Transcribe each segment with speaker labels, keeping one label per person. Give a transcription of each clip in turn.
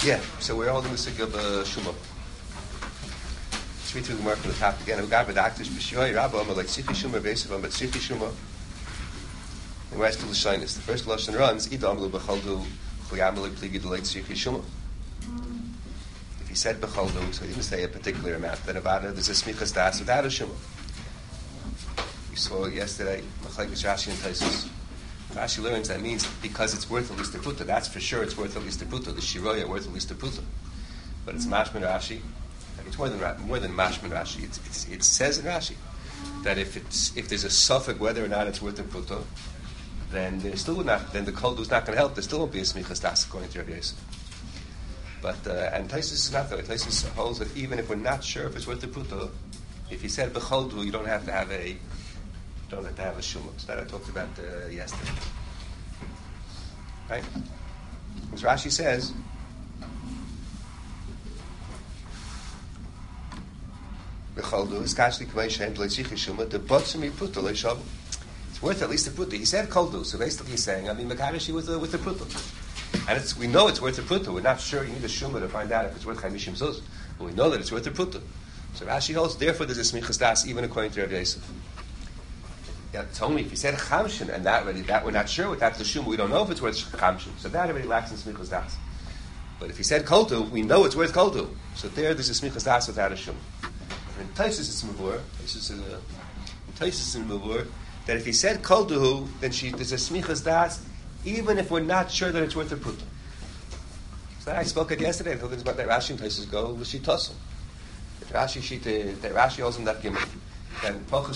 Speaker 1: Yeah, so we're holding the sick of Shuma. Let's read through the mark from the top again. We got the actors B'Shoy Rabba like Sichi Shuma Beisav but Sichi Shuma. And where's the Lashonis? The first Lashon runs Idamlu B'Chaldu Chuyamalu Pligi Delay Sichi Shuma. If he said B'Chaldu, so he didn't say a particular amount. Then about it, there's a Smichas Das without a Shuma. We saw yesterday Machlekes Rashi and Taisus. Rashi learns that means because it's worth at least a pruta. That's for sure. It's worth at least a pruta. The shiroya worth at least a pruta. But it's mashman Rashi. It's more than mashman Rashi. It says in Rashi that if there's a suffix whether or not it's worth a pruta, then there's still not. Then the koldu is not going to help. There still won't be a smichas das according to Rabbi Yosef. But and Taisus is not that way. Taisus holds that even if we're not sure if it's worth a pruta, if he said b'choldu, you don't have to have a shumah. So that I talked about yesterday. Right? As Rashi says, it's worth at least a pruta. He said koldu, so basically he's saying, Makarishi with the pruta. And we know it's worth a pruta. We're not sure you need a shumah to find out if it's worth chaimishim zuz. But we know that it's worth a pruta. So Rashi holds, therefore there's a smichas das, even according to Rabbi Yosef. Yeah, it's only if he said chamshin, and that we're not sure with that the shumah, we don't know if it's worth chamshin. So that already lacks in smichas das. But if he said koldu, we know it's worth koldu. So there's a smichas das without a shumah. And in Taisus it's mavur. Taisus in mavur that if he said koldu, then there's a smichas das, even if we're not sure that it's worth a pruta. So I spoke it yesterday. I talking about that Rashi and Taisus go l'shitasim. Rashi holds in that gimel. That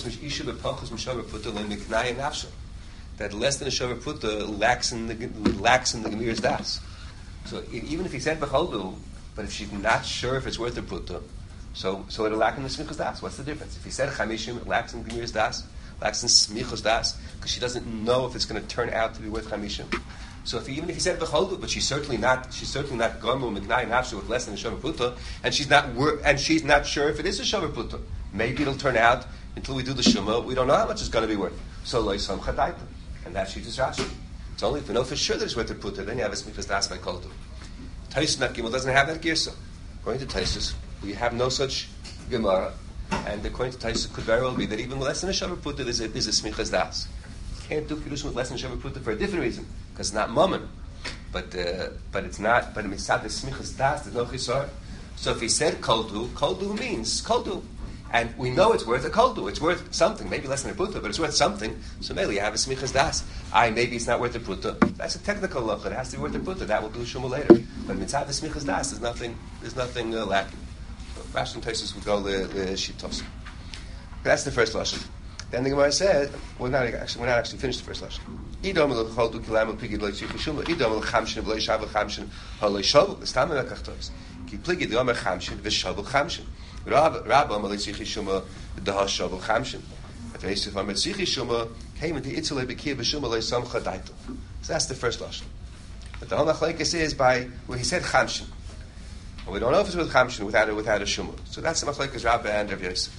Speaker 1: less than a shavar puta lacks in the gemir's das. So even if he said b'choldu, but if she's not sure if it's worth a puta, so it'll lack in the smichas das. What's the difference? If he said chamishim, it lacks in gemir's das, lacks in smichas das, because she doesn't know if it's going to turn out to be worth chamishim. So even if he said b'choldu, but she's certainly not gomu miknai nafshu with less than a shavar puta, and she's not sure if it is a shavar puta. Maybe it'll turn out until we do the shumah. We don't know how much it's going to be worth. So loisam chadaita, and that's Shitas Rashi. It's only if we know for sure that it's worth a puta, then you have a smichas das by koldu. Taisus Nat Gimel doesn't have that girsa. According to Taisus, we have no such gemara, and according to Taisus, it could very well be that even less than a shavar puta there's a smichas das. You can't do kiddushin with less than a shavar puta for a different reason, because it's not mammon. But it's not. But it's not the smichas das. There's no chisar. So if he said koldu means koldu. And we know it's worth a koldu. It's worth something. Maybe less than a pruta, but it's worth something. So maybe you have a smichas das. Maybe it's not worth a pruta. That's a technical look. It has to be worth a pruta. That will do shumah later. But mitzvah the smichas das, there's nothing lacking. Rashi and Taisus would go the shitos. That's the first lashon. Then the Gemara said, we're not actually finished the first lashon. Idom l'choldu kilam l'pigid lo'yitzich shuma. Idom l'chamshin v'lo yishav l'chamshin ha'lo yishavu. L'stam l'kachtos. Ki pligid l'yomer chamshin v'shavu chamshin. Rabba Malitzichi Shuma Dahashav Chamshin. At Yosef Malitzichi Shuma came into Itzulei Bekir B'Shuma Le'Samcha Daitel. So that's the first lashon. But the whole machlekes is by where he said Chamshin, and we don't know if it's with Chamshin without a Shuma. So that's the machlekes Rabba and Rav Yosef.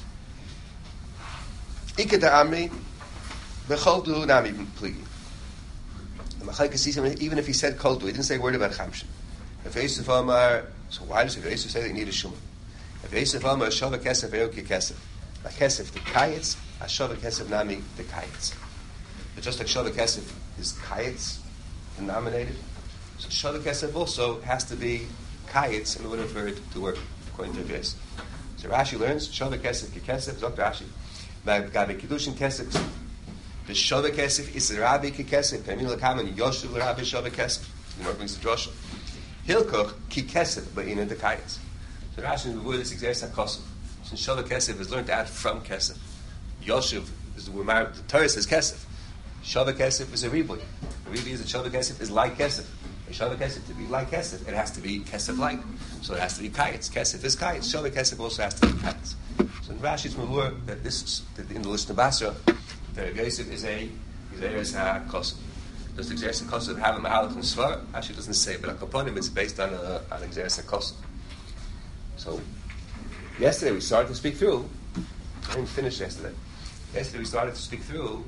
Speaker 1: Ikeda Amri B'Choldu Nami Pligi. The machlekes sees him even if he said Koldu, he didn't say a word about Chamshin. Rav Yosef Amar. So why does Rav Yosef say that you need a Shuma? If Yosef Amar Shava Kesef Eoki Kesef, a Kesef the Kayetz, a Shava Kesef Nami the Kayetz. But just like Shava Kesef is Kayetz denominated, so Shava Kesef also has to be Kayetz in order for it to work according to Yosef. So Rashi learns Shava Kesef Kesef. Dr. Rashi, Gabi Kiddushin Kesef. The Shava Kesef is the Rabbi Kesef. Kamin Lakaman Yoshev Rabbi Shava Kesef. The Gemara brings the drasha. Hilkoch Ki Kesef Ba'ina the Kayetz. So Rashi in the word is Exeris HaKosov. Since Shava Kesef is learned out from Kesef. Yoshev is the Torah says Kesef. Shava Kesef is a riboy. The riboy is that Shava Kesef is like Kesef. A Shava Kesef to be like Kesef, it has to be Kesef like. So it has to be Kayetz. Kesef is Kayetz. Shava Kesef also has to be Kayetz. So in Rashi's Mavur, that this is, in the list of Basra, that Yosef is a Exeris HaKosov. Does the Exeris HaKosov have a Mahalach and Svar? Rashi doesn't say, but upon him it's based on Exeris HaKosov. So, yesterday we started to speak through. I didn't finish yesterday. Yesterday we started to speak through.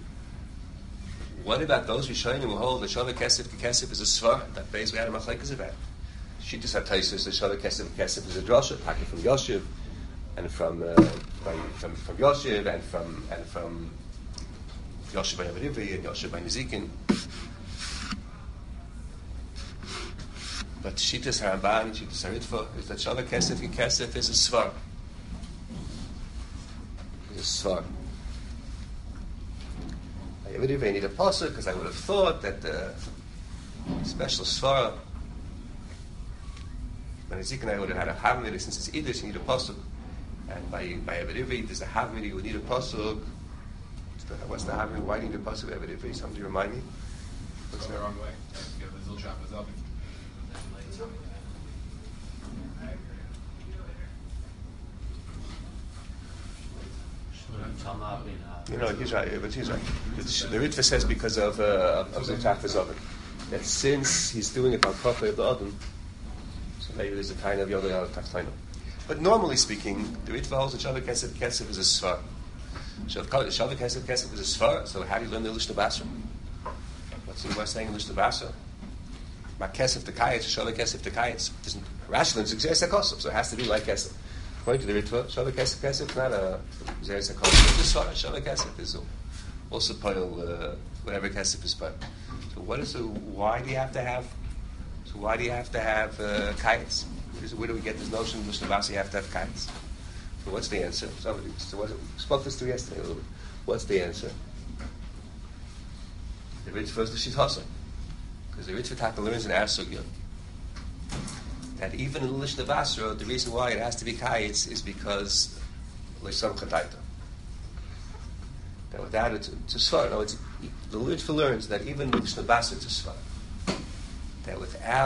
Speaker 1: What about those Rishonim who hold that Shava Kesef is a Svar? That base we had a machlekes about. Shittas HaTaisus, the Shavah Kesef Kesef is a drasha, taken from Yoshiv, and from Yoshiv, and from Yoshiv by Avrivi, and Yoshiv by Nezikin. But Shittas HaRamban, Shittas HaRitva, is that Shavah Kesef Kesef is a svar. It's a svar. I Avrivi need a pasuk, because I would have thought that the special svar, when Nezikin I would have had a Havmiri, since it's Yiddish, you need a pasuk. And by Avrivi, there's a Havmiri, you would need a pasuk. What's the Havmiri? Why do you need a pasuk by Avrivi? Somebody remind me?
Speaker 2: What's the wrong way? Give the Zilchap is up.
Speaker 1: He's right, but he's right. The Ritva says because of Zilchap is oven. That since he's doing it on Kofei of the Odin, so maybe there's a kind of Yoda Tachtaino. But normally speaking, the Ritva holds that Shavah Kesef Kesef is a Svar. Shavah Kesef Kesef is a Svar, so how do you learn the Lishna Basra? What's the Gemara saying in Lishna Basra? Ma Kesef Tekayetz, Shavah Kesef Tekayetz. Rashi learns Xeris HaKosov, so it has to be like Kesef. According to the Ritva, Shavah Kesef Kesef is not a Xeris HaKosov. It's a Svar. Shavah Kesef is also Poil, whatever Kesef is Poil. So why do you have to have kites? Where do we get this notion in Mishnah Basra you have to have kites? So what's the answer? We spoke this to yesterday a little bit. What's the answer? The Ritva is the Shithasa. Because the Ritva Taka learns in our Sugya that even in the Mishnah Basra, the reason why it has to be kites is because Leisam Chataita. That without it, it's a Svar. No, the Ritva learns that even in the Mishnah Basra it's a Svar. That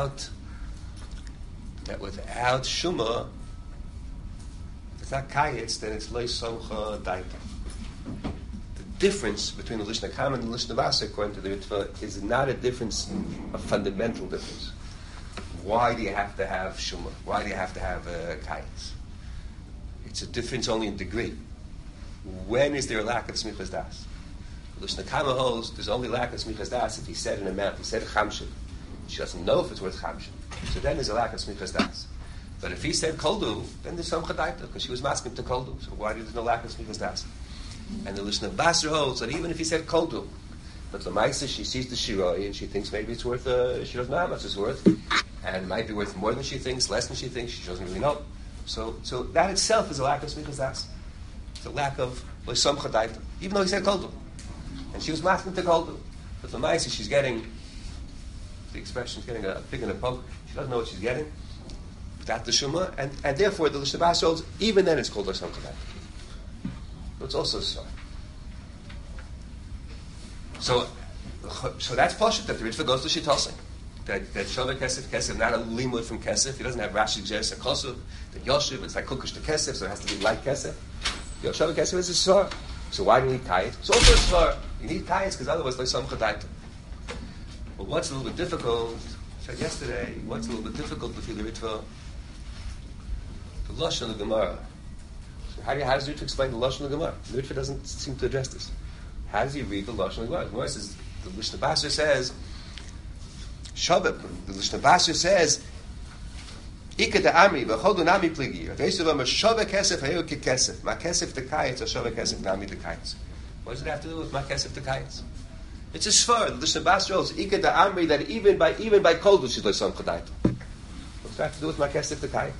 Speaker 1: without Shuma, if it's not Kayetz, then it's Leis Somcha Daita. The difference between the Lishna Kam and the Lishna Basra, according to the Ritva, is not a difference, a fundamental difference. Why do you have to have Shuma? Why do you have to have Kayetz? It's a difference only in degree. When is there a lack of Smichas Das? The Lishna Kama holds there's only lack of Smichas Das if he said an amount, he said Chamshin. She doesn't know if it's worth Chamshin. So then there's a lack of Smichas Das. But if he said Koldu, then there's some Chadaita, because she was masking to Koldu. So why there's no lack of Smichas Das? And the Lishna Basra holds that even if he said Koldu, but the Maisa, she sees the Shiroi, and she thinks maybe it's worth, she doesn't know how much it's worth, and it might be worth more than she thinks, less than she thinks, she doesn't really know. So that itself is a lack of Smichas Das. It's a lack of some Chadaita, even though he said Koldu. And she was masking to Koldu. But the Maisa, she's getting, the expression is getting a pig in a poke. She doesn't know what she's getting. Without the Shuma, and therefore the Lishna Basra holds, even then it's called L'Sam Chadaita. So it's also a Svar. So that's Pashut, that the Ritva goes to Shitosing. That Shavah Kesef Kesef, not a limud from Kesef. He doesn't have Rashi Xeris HaKosov. That Yoshiv, it's like Kukush to Kesef, so it has to be like Kesef. Shavah Kesef is a Svar. So why do you need Kayet? It's also a Svar. You need Kayet because otherwise there's some Chadaita. But what's a little bit difficult, I said yesterday, what's a little bit difficult with the Ritva? The Lashon of the Gemara. So how does the Ritva explain the Lashon of the Gemara? The Ritva doesn't seem to address this. How does he read the Lashon of the Gemara? The Gemara says, the Lishna Basra says, Shabbat, the Lishna Basra says, Ika da Amri, v'chodu nami pligi. V'esu v'ama Shavah Kesef hayu ki Kesef. Ma Kesef te Kayetz, or Shavah Kesef nami te Kayetz. What does it have to do with Ma Kesef te Kayetz? It's a Svar. The Lishna Basra holds, Ika da Amri, that even by Koldu she's like some Chadaita. What's that have to do with Ma Kesef te Kayetz?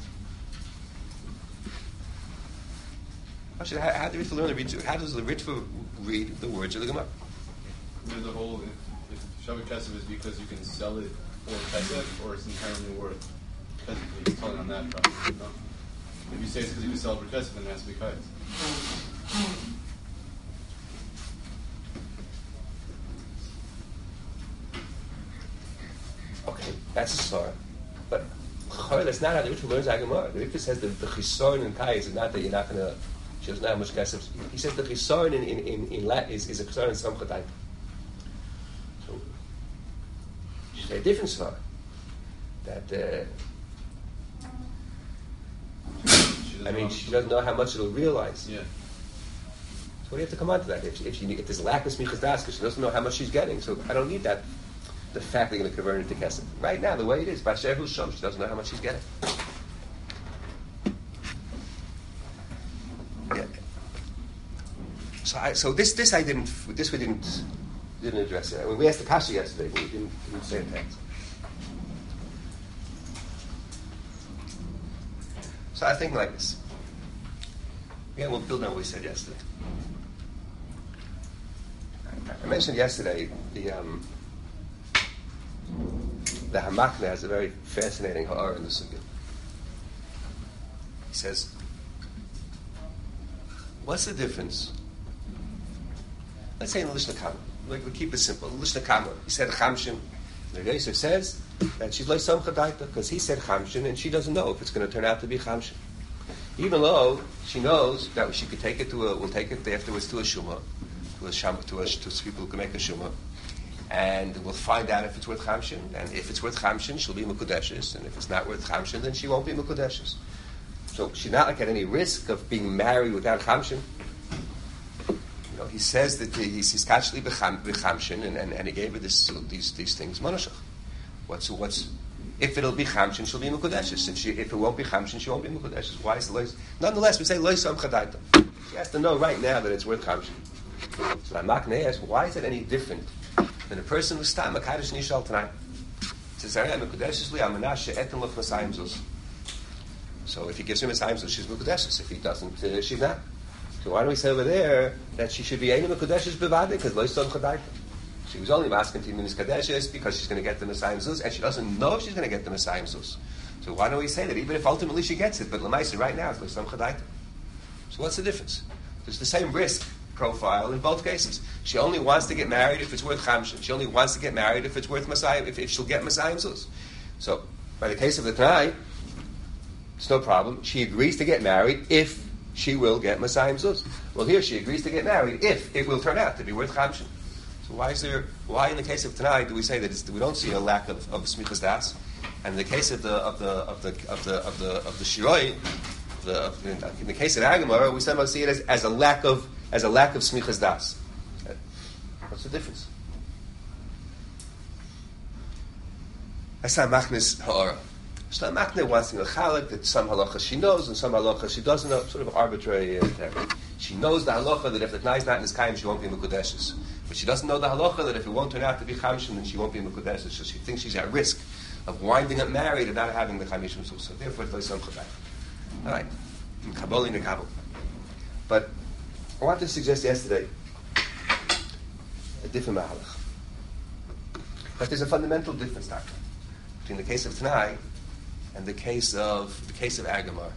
Speaker 1: How does the Ritva learn to read? How does the Ritva read the words of the Gemara?
Speaker 2: There's a whole. If Shavah Kesef is because you can sell it for Kesef, or it's entirely worth Kesef. He's telling on that front. No? If you say it's because you can sell it for Kesef, then it has to be Kesef.
Speaker 1: Okay, that's a Svar. But that's not how the Ritva learns Gemara. The Ritva says that the Chisorn in Kai is not that you're not going to. She doesn't know how much Kesef. He says the Chisorn in Latin is a Chisorn in some Chadaita. So she's a different Svar. That she doesn't know how much it'll realize.
Speaker 2: Yeah.
Speaker 1: So what do you have to come on to that? If there's a lack of Smichas Das, because she doesn't know how much she's getting, so I don't need that. the fact they're going to convert it into kesef. Right now, the way it is, Basher Hu Shom, she doesn't know how much she's getting. Yeah. So this we didn't address it. When we asked the kasha yesterday, we didn't say it that. So I think like this. Again, we'll build on what we said yesterday. I mentioned yesterday the Hamakna has a very fascinating ha'ara in the sugya. He says, what's the difference? Let's say in the Lishna Kama. We'll keep it simple. Lishna Kama. He said Chamshin. The Yosef says that she's like some chadaita because he said Chamshin and she doesn't know if it's going to turn out to be Chamshin. Even though she knows that she could take it we'll take it afterwards to a Shuma, to people who can make a Shuma, and we'll find out if it's worth Chamshin. And if it's worth Chamshin, she'll be Mekudeshes, and if it's not worth Chamshin, then she won't be Mekudeshes. So she's not like at any risk of being married without Chamshin. He says that he's kachli b'chamshin, and he gave her these things. Monoshach. What's if it'll be chamshin, she'll be mekudeshes. And if it won't be chamshin, she won't be mekudeshes. Why is the lois? Nonetheless, we say loisam chadaita. She has to know right now that it's worth chamshin. So Hamakna asks, why is it any different than a person who's stam a kaddish nishal tonight? It says, "I'm mekudeshes li amanashe etin loch masayim zuz." So if he gives her masayim zuz, she's mekudeshes. If he doesn't, she's not. So why do we say over there that she should be Eina Mekudeshes Bevade? Because Lo Yisod Chadaita. She was only asking to Minis Kadeshes because she's going to get the Messiah Zuz, and she doesn't know if she's going to get the Messiah Zuz. So why don't we say that even if ultimately she gets it, but Lamaisa right now it's Lo Yisod Chadaita. So what's the difference? There's the same risk profile in both cases. She only wants to get married if it's worth Chamshin. She only wants to get married if it's worth Messiah, if she'll get Messiah Zuz. So by the case of the Tanai, it's no problem. She agrees to get married if she will get Messiah Zuz. Well, here she agrees to get married if it will turn out to be worth Chamshin. So why in the case of Tanai do we say that we don't see a lack of smichas das, and in the case of the shiroi, in the case of Agamara, we somehow see it as a lack of smichas das. What's the difference? That's not machnes ha'ara. So Machne wants to know chalik that some halacha she knows and some halacha she doesn't know. Sort of arbitrary. She knows the halacha that if the Tanai is not in his kaim, she won't be mekudeshes. But she doesn't know the halacha that if it won't turn out to be chamshin, then she won't be mekudeshes. So she thinks she's at risk of winding up married and not having the chamishim. So therefore, it's some chadai. All right, kabbalah nekabel. But I wanted to suggest yesterday a different mahalach. But there's a fundamental difference, doctor, between the case of Tanai and the case of Agamar.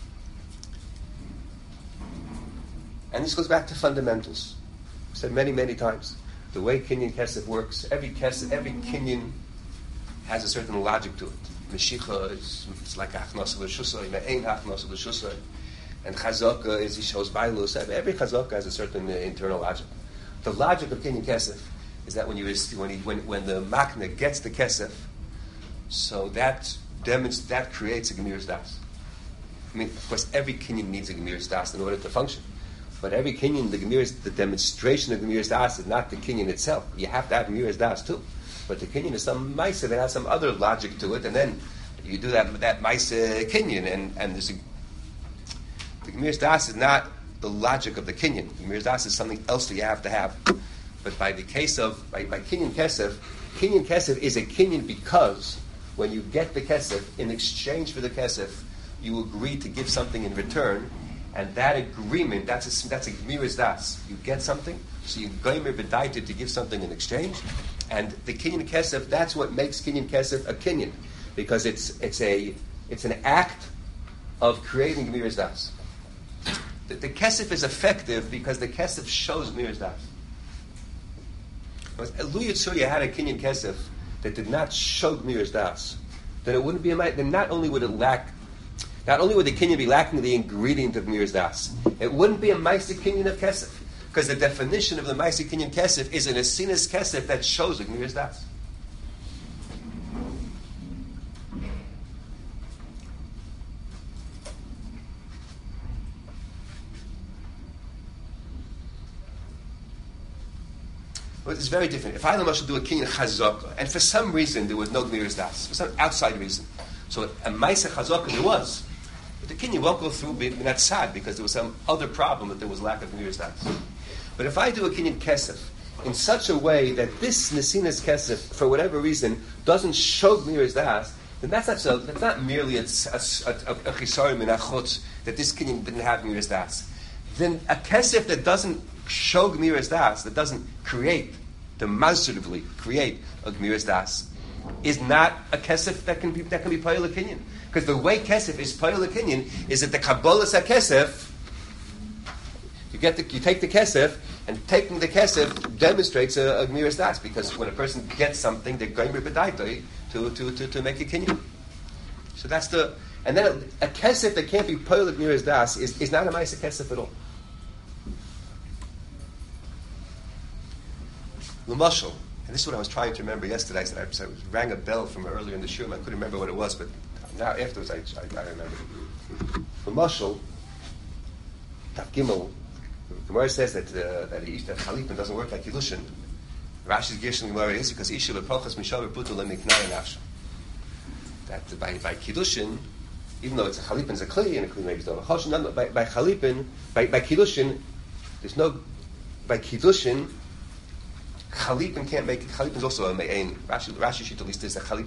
Speaker 1: And this goes back to fundamentals. I've said many, many times. The way Kinyan Kesef works, every Kinyan has a certain logic to it. Meshicha is like Achnos L'Shusay, Me'ein Achnos L'Shusay. And Chazaka is Yishos Bailus. Every Chazaka has a certain internal logic. The logic of Kinyan Kesef is that when the Makna gets the Kesef, so that creates a Gemiras Das. I mean, of course, every Kinyan needs a Gemiras Das in order to function. But every Kinyan, the demonstration of Gemiras Das is not the Kinyan itself. You have to have Gemiras Das too. But the Kinyan is some Maisa that has some other logic to it, and then you do that Maisa Kinyan, and there's the Gemiras Das is not the logic of the Kinyan. Gemiras Das is something else that you have to have. But by the case of by Kinyan Kesef is a Kinyan because when you get the kesef, in exchange for the kesef, you agree to give something in return, and that agreement, that's a gemiras das. You get something, so you goymer b'daited to give something in exchange, and the kinyan kesef, that's what makes kinyan kesef a kinyan, because it's an act of creating gemiras das. The kesef is effective because the kesef shows gemiras das. Lu Yitzhak had a kinyan kesef that did not show Gemiras Das, then it wouldn't be then not only would the Kinyan be lacking the ingredient of Gemiras Das, it wouldn't be a Maisa Kinyan of Kesef, because the definition of the Maisa Kinyan Kesef is an Asinas Kesef that shows the Gemiras Das. it's very different. If I should do a kinyan chazaka, and for some reason there was no gemiras das, for some outside reason, so a ma'aseh chazaka there was, but the kinyan won't go through minat sad because there was some other problem that there was lack of gemiras das. But if I do a kinyan kesef in such a way that this nesinas kesef, for whatever reason, doesn't show gemiras das, then that's not merely a chisarim in achutz that this kinyan didn't have gemiras das. Then a kesef that doesn't show gemiras das, that doesn't demonstratively create a gemiras das, is not a kesef that can be payil kinyan. Because the way kesef is payil kinyan is that the kabbalas kesef, you take the kesef, and taking the kesef demonstrates a gemiras das, because when a person gets something, they're going to make a kinyan. So that's and then a kesef that can't be payil gemiras das is not a ma'aseh kesef at all. L'mashal, and this is what I was trying to remember yesterday. I rang a bell from earlier in the shul. I couldn't remember what it was, but now afterwards I remember. L'mashal, Taf Gimel, the Gemara says that Chalipin doesn't work like Kiddushin. Rashi's Gershon Gemara is because Isha leProchas Mishav Butul Lemiknai Nafsh. That by Kiddushin, even though it's a Chalipin, it's a Kli, and a Kli maybe is not a Choshen. By Chalipin, by Kiddushin, there's no by Kiddushin. Chalipin can't make it. Chalipin is also a me'ain. Rashi sheet at least is that Chalipin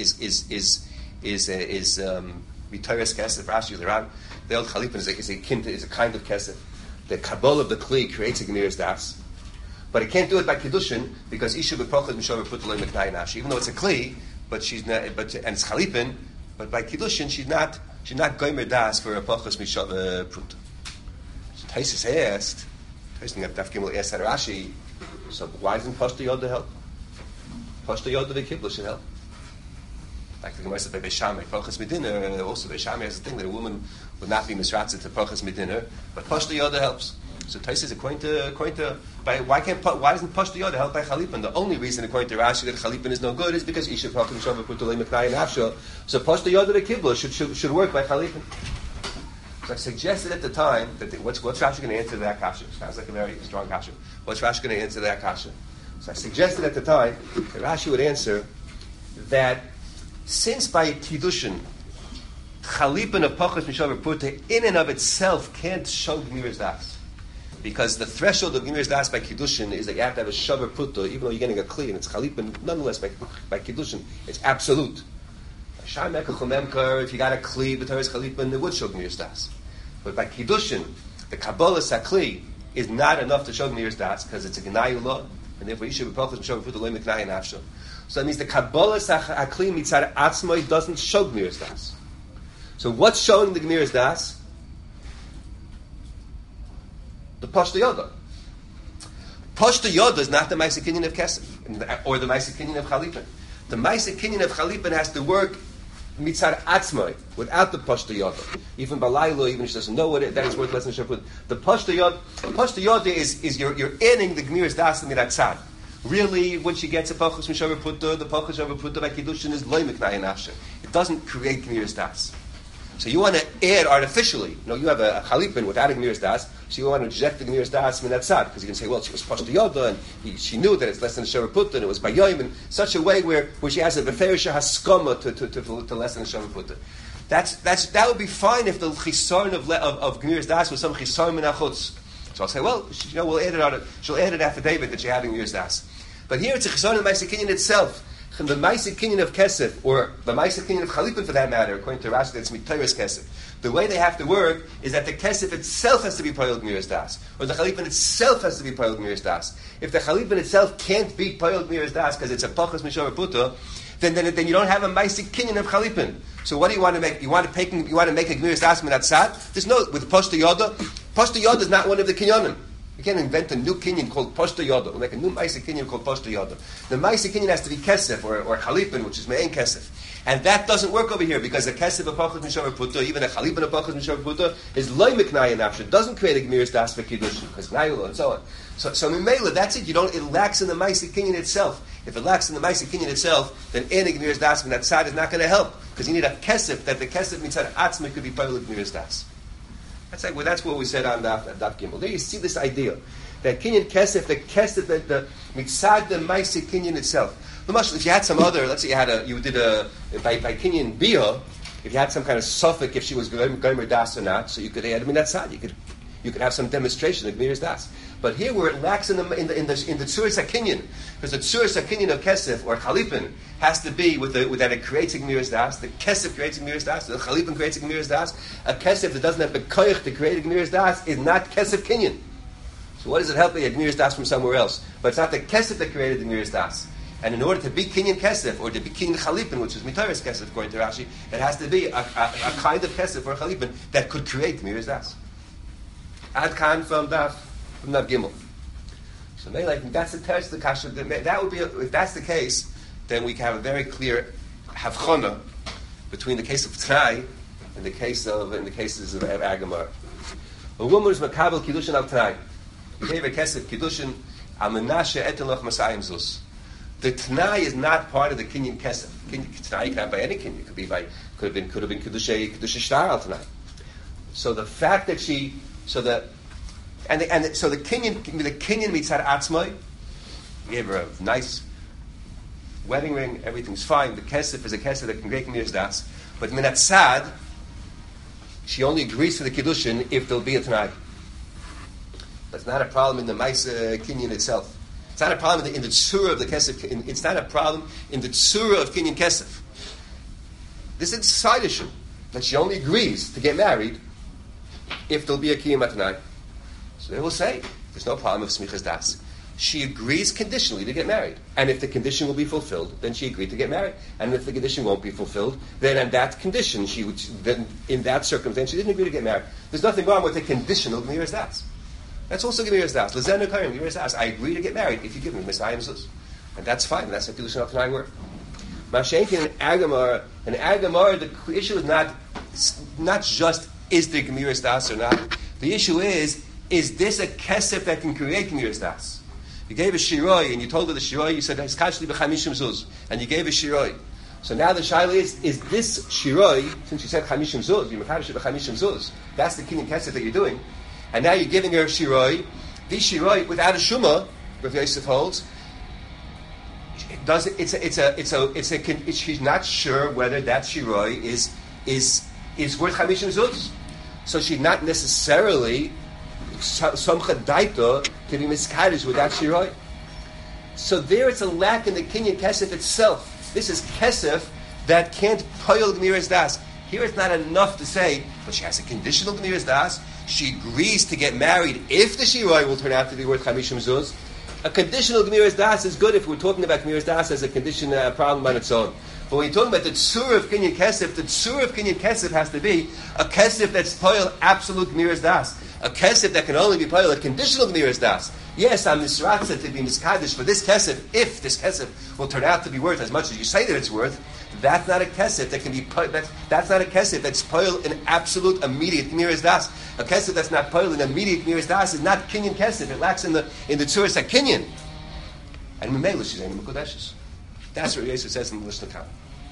Speaker 1: is mitaris kesef. Rashi the old Chalipin is a kind of kesef. The kabbalah of the kli creates a gemiras das, but it can't do it by kiddushin because isha beprochas mishav putalei meknai nashi. Even though it's a kli, but she's not. And it's Chalipin, but by kiddushin she's not gomer das for a prochas mishav put. So Taisus asked. Taisus Daf Gimel asked Rashi. So why doesn't Pashta Yoda help? Pashta Yoda the Kibbutz should help. Like the Gemara said by Beishamai, Prochas Medina, also Beishamai has a thing that a woman would not be misratzed to Prochas Medina, but Pashta Yoda helps. So Tais is according to why doesn't Pashta Yoda help by Chalipin? The only reason according to Rashi that Chalipin is no good is because Isha Prochas Mishav Putulei Meknai and Afsha. So Pashta Yoda the Kibbutz should work by Chalipin. So I suggested at the time that what's Rashi going to answer that kasha? Sounds like a very strong kasha. What's Rashi going to answer that kasha? So I suggested at the time that Rashi would answer that since by Kiddushin, Chalipin of Pachas Mishav Purta in and of itself can't show Gemiras Das. Because the threshold of Gemiras Das by Kiddushin is that you have to have a Shavar Purta, even though you're getting a Kli, and it's Chalipin, nonetheless by Kiddushin, it's absolute. If you got a Kli, but there is Chalipin, it would show Gemiras Das. But by Kiddushin, the Kabbalah Sakli is not enough to show Gemiras Das because it's a Gnayu law, and therefore you should be focused on showing Put the Lemik Nai and Afshel. So that means the Kabbalah Sakli Mitzad Atzmoi doesn't show Gemiras Das. So what's showing the Gemiras Das? The Pashta Yoda. Pashta Yoda is not the Ma'aseh Kinyan of Kesef or the Ma'aseh Kinyan of Chalipin. The Ma'aseh Kinyan of Chalipin has to work mitzad atzmai, without the Pashta Yoda. Even Balaylo, even if she doesn't know what that is worth less than Sheput. The Pashta Yoda is you're adding the Gemiras Das in that tzad. Really, when she gets a Pachas Mishav Putta, the Pachas Mishav Putta by Kiddushin is Loy Meknai Nafshe. It doesn't create Gemiras Das. So you want to add artificially. You have a Chalipin without a Gemiras Das, so you want to inject the Gemiras Das in that tzad, because you can say, well, she was Pashta Yoda, and she knew that it's less than a Shavar Putta, and it was by Yoim, in such a way where she has a Beferisha Haskama to less than a Shavar Putta. That would be fine if the Chisaron of Gemiras Das was some Chisaron min achutz. So I'll say, well, we'll add it on it. She'll add an affidavit that she had in Gemiras Das. But here it's a Chisaron of Ma'aseh Kinyan itself. The Ma'aseh Kinyan of Kesef, or the Ma'aseh Kinyan of Chalipin for that matter, according to Rashi, that's Mitaris Kesef. The way they have to work is that the Kesef itself has to be Payil Gemiras Das, or the Chalipin itself has to be Payil Gemiras Das. If the Chalipin itself can't be Payil Gemiras Das because it's a Pachas Mishav Putta, then you don't have a Ma'aseh Kinyan of Chalipin. So what do you want to make? You want to make a Gemiras Das min atzad? There's no with Pashta Yoda. Pashta Yoda is not one of the Kinyanim. You can't invent a new kinyan called Pashta Yoda. We'll make a new Ma'aseh Kinyan called Pashta Yoda. The Ma'aseh Kinyan has to be Kesef or Chalipin, which is Me'en Kesef. And that doesn't work over here because the Kesef of Pachas Mishav Putta, even a Chalipin of Pachas Mishav Putta, is Loy Meknai and Afshe. It doesn't create a Gemiras Das for Kiddushin because Nayula and so on. So Mimela, that's it. It lacks in the Ma'aseh Kinyan itself. If it lacks in the Ma'aseh Kinyan itself, then any Gemiras Das from that side is not going to help because you need a Kesef that the Kesef mitzad Atzma could be part of Gemiras Das. That's what we said on Daf Gimel. There you see this idea that Kinyan Kesef, the Mitzad the Maisi Kinyan itself. If you had some other, let's say you did by Kinyan Bia, if you had some kind of suffix, if she was Gomer Das or not, so you could add, that's sad. You could have some demonstration of Gemiras Das. But here where it lacks in the Tzuras HaKinyan, because the Tzuras HaKinyan of Kesef or Chalipin has to be with that it creates a Gemiras Das, the Kesef creates a Gemiras Das, the Chalipin creates a Gemiras Das. A Kesef that doesn't have the Koyach to create a Gemiras Das is not Kesef Kinyan. So what does it help me? A Gemiras Das from somewhere else. But it's not the Kesef that created the Gemiras Das. And in order to be Kinyan Kesef, or to be Kinyan Chalipin, which is Mitaris Kesef according to Rashi, it has to be a kind of Kesef or Chalipin that could create Gemiras Das. Ad Khan from Daf Gimel. So maybe like that's the test of the kasha. That would be if that's the case, then we can have a very clear havchana between the case of Tnai and the cases of Agamar. A woman is makabel kiddushin al Tnai. You gave a kesef kiddushin al menashe etelach masayim zus. The Tnai is not part of the kinyan kesef. Tnai you can have by any kinyan. Could have been kedusha shtar al Tnai. So the fact that she so the kinyan mitzad atzmai, you gave her a nice wedding ring, everything's fine. The kesef is a kesef that can create Gemiras Das, but minat sad, she only agrees to the kiddushin if there'll be a Tanai. But it's not a problem in the Maisa kinyan itself. It's not a problem in the tzura of the kesef. It's not a problem in the tzura of kinyan kesef. This is a side issue that she only agrees to get married if there'll be a kiyum atanai. So they will say, there's no problem of smichas das. She agrees conditionally to get married. And if the condition will be fulfilled, then she agreed to get married. And if the condition won't be fulfilled, then in that condition, in that circumstance, she didn't agree to get married. There's nothing wrong with a conditional Gemiras Das. That's also Gemiras Das. Lezen Nekarim, Gemiras Das. I agree to get married if you give me Messiah Zus. And that's fine. And that's the Kedushin of Tanai word. Mashenkin and Agamar, the issue is not just is there Gemiras Das or not. The issue is this a kesef that can create Gemiras Das? You gave a shiroi, and you told her the shiroi, you said, Heskachli b'chamishim zuz, and you gave a shiroi. So now the shaila is this shiroi, since you said chamishim zuz, you mekadosh b'chamishim zuz, that's the kinyan kesef that you're doing, and now you're giving her shiroi, this shiroi, without a shuma, Rav Yosef holds, she's not sure whether that shiroi is worth chamishim zuz. So she's not necessarily some chadaita to be miskadish with that shiroi. So there it's a lack in the kinyan kesef itself. This is kesef that can't poil Gemiras Das. Here it's not enough to say, but she has a conditional Gemiras Das. She agrees to get married if the shiroi will turn out to be worth chamishim zuz. A conditional Gemiras Das is good if we're talking about Gemiras Das as a condition problem on its own. But when you're talking about the tzur of kinyan kesef, the tzur of kinyan kesef has to be a kesef that's poil absolute Gemiras Das. A kesef that can only be poil, a conditional Gemiras Das. Yes, I'm nisratza to be miskadish for this kesef, if this kesef will turn out to be worth as much as you say that it's worth. That's not a kesef that can be that's not a kesef that's poil in absolute immediate Gemiras Das. A kesef that's not poil in immediate Gemiras Das is not kinyan kesef. It lacks in the tzuras hakinyan. And memela she's in mekudeshes. That's what Yosef says in the Lishna Khan.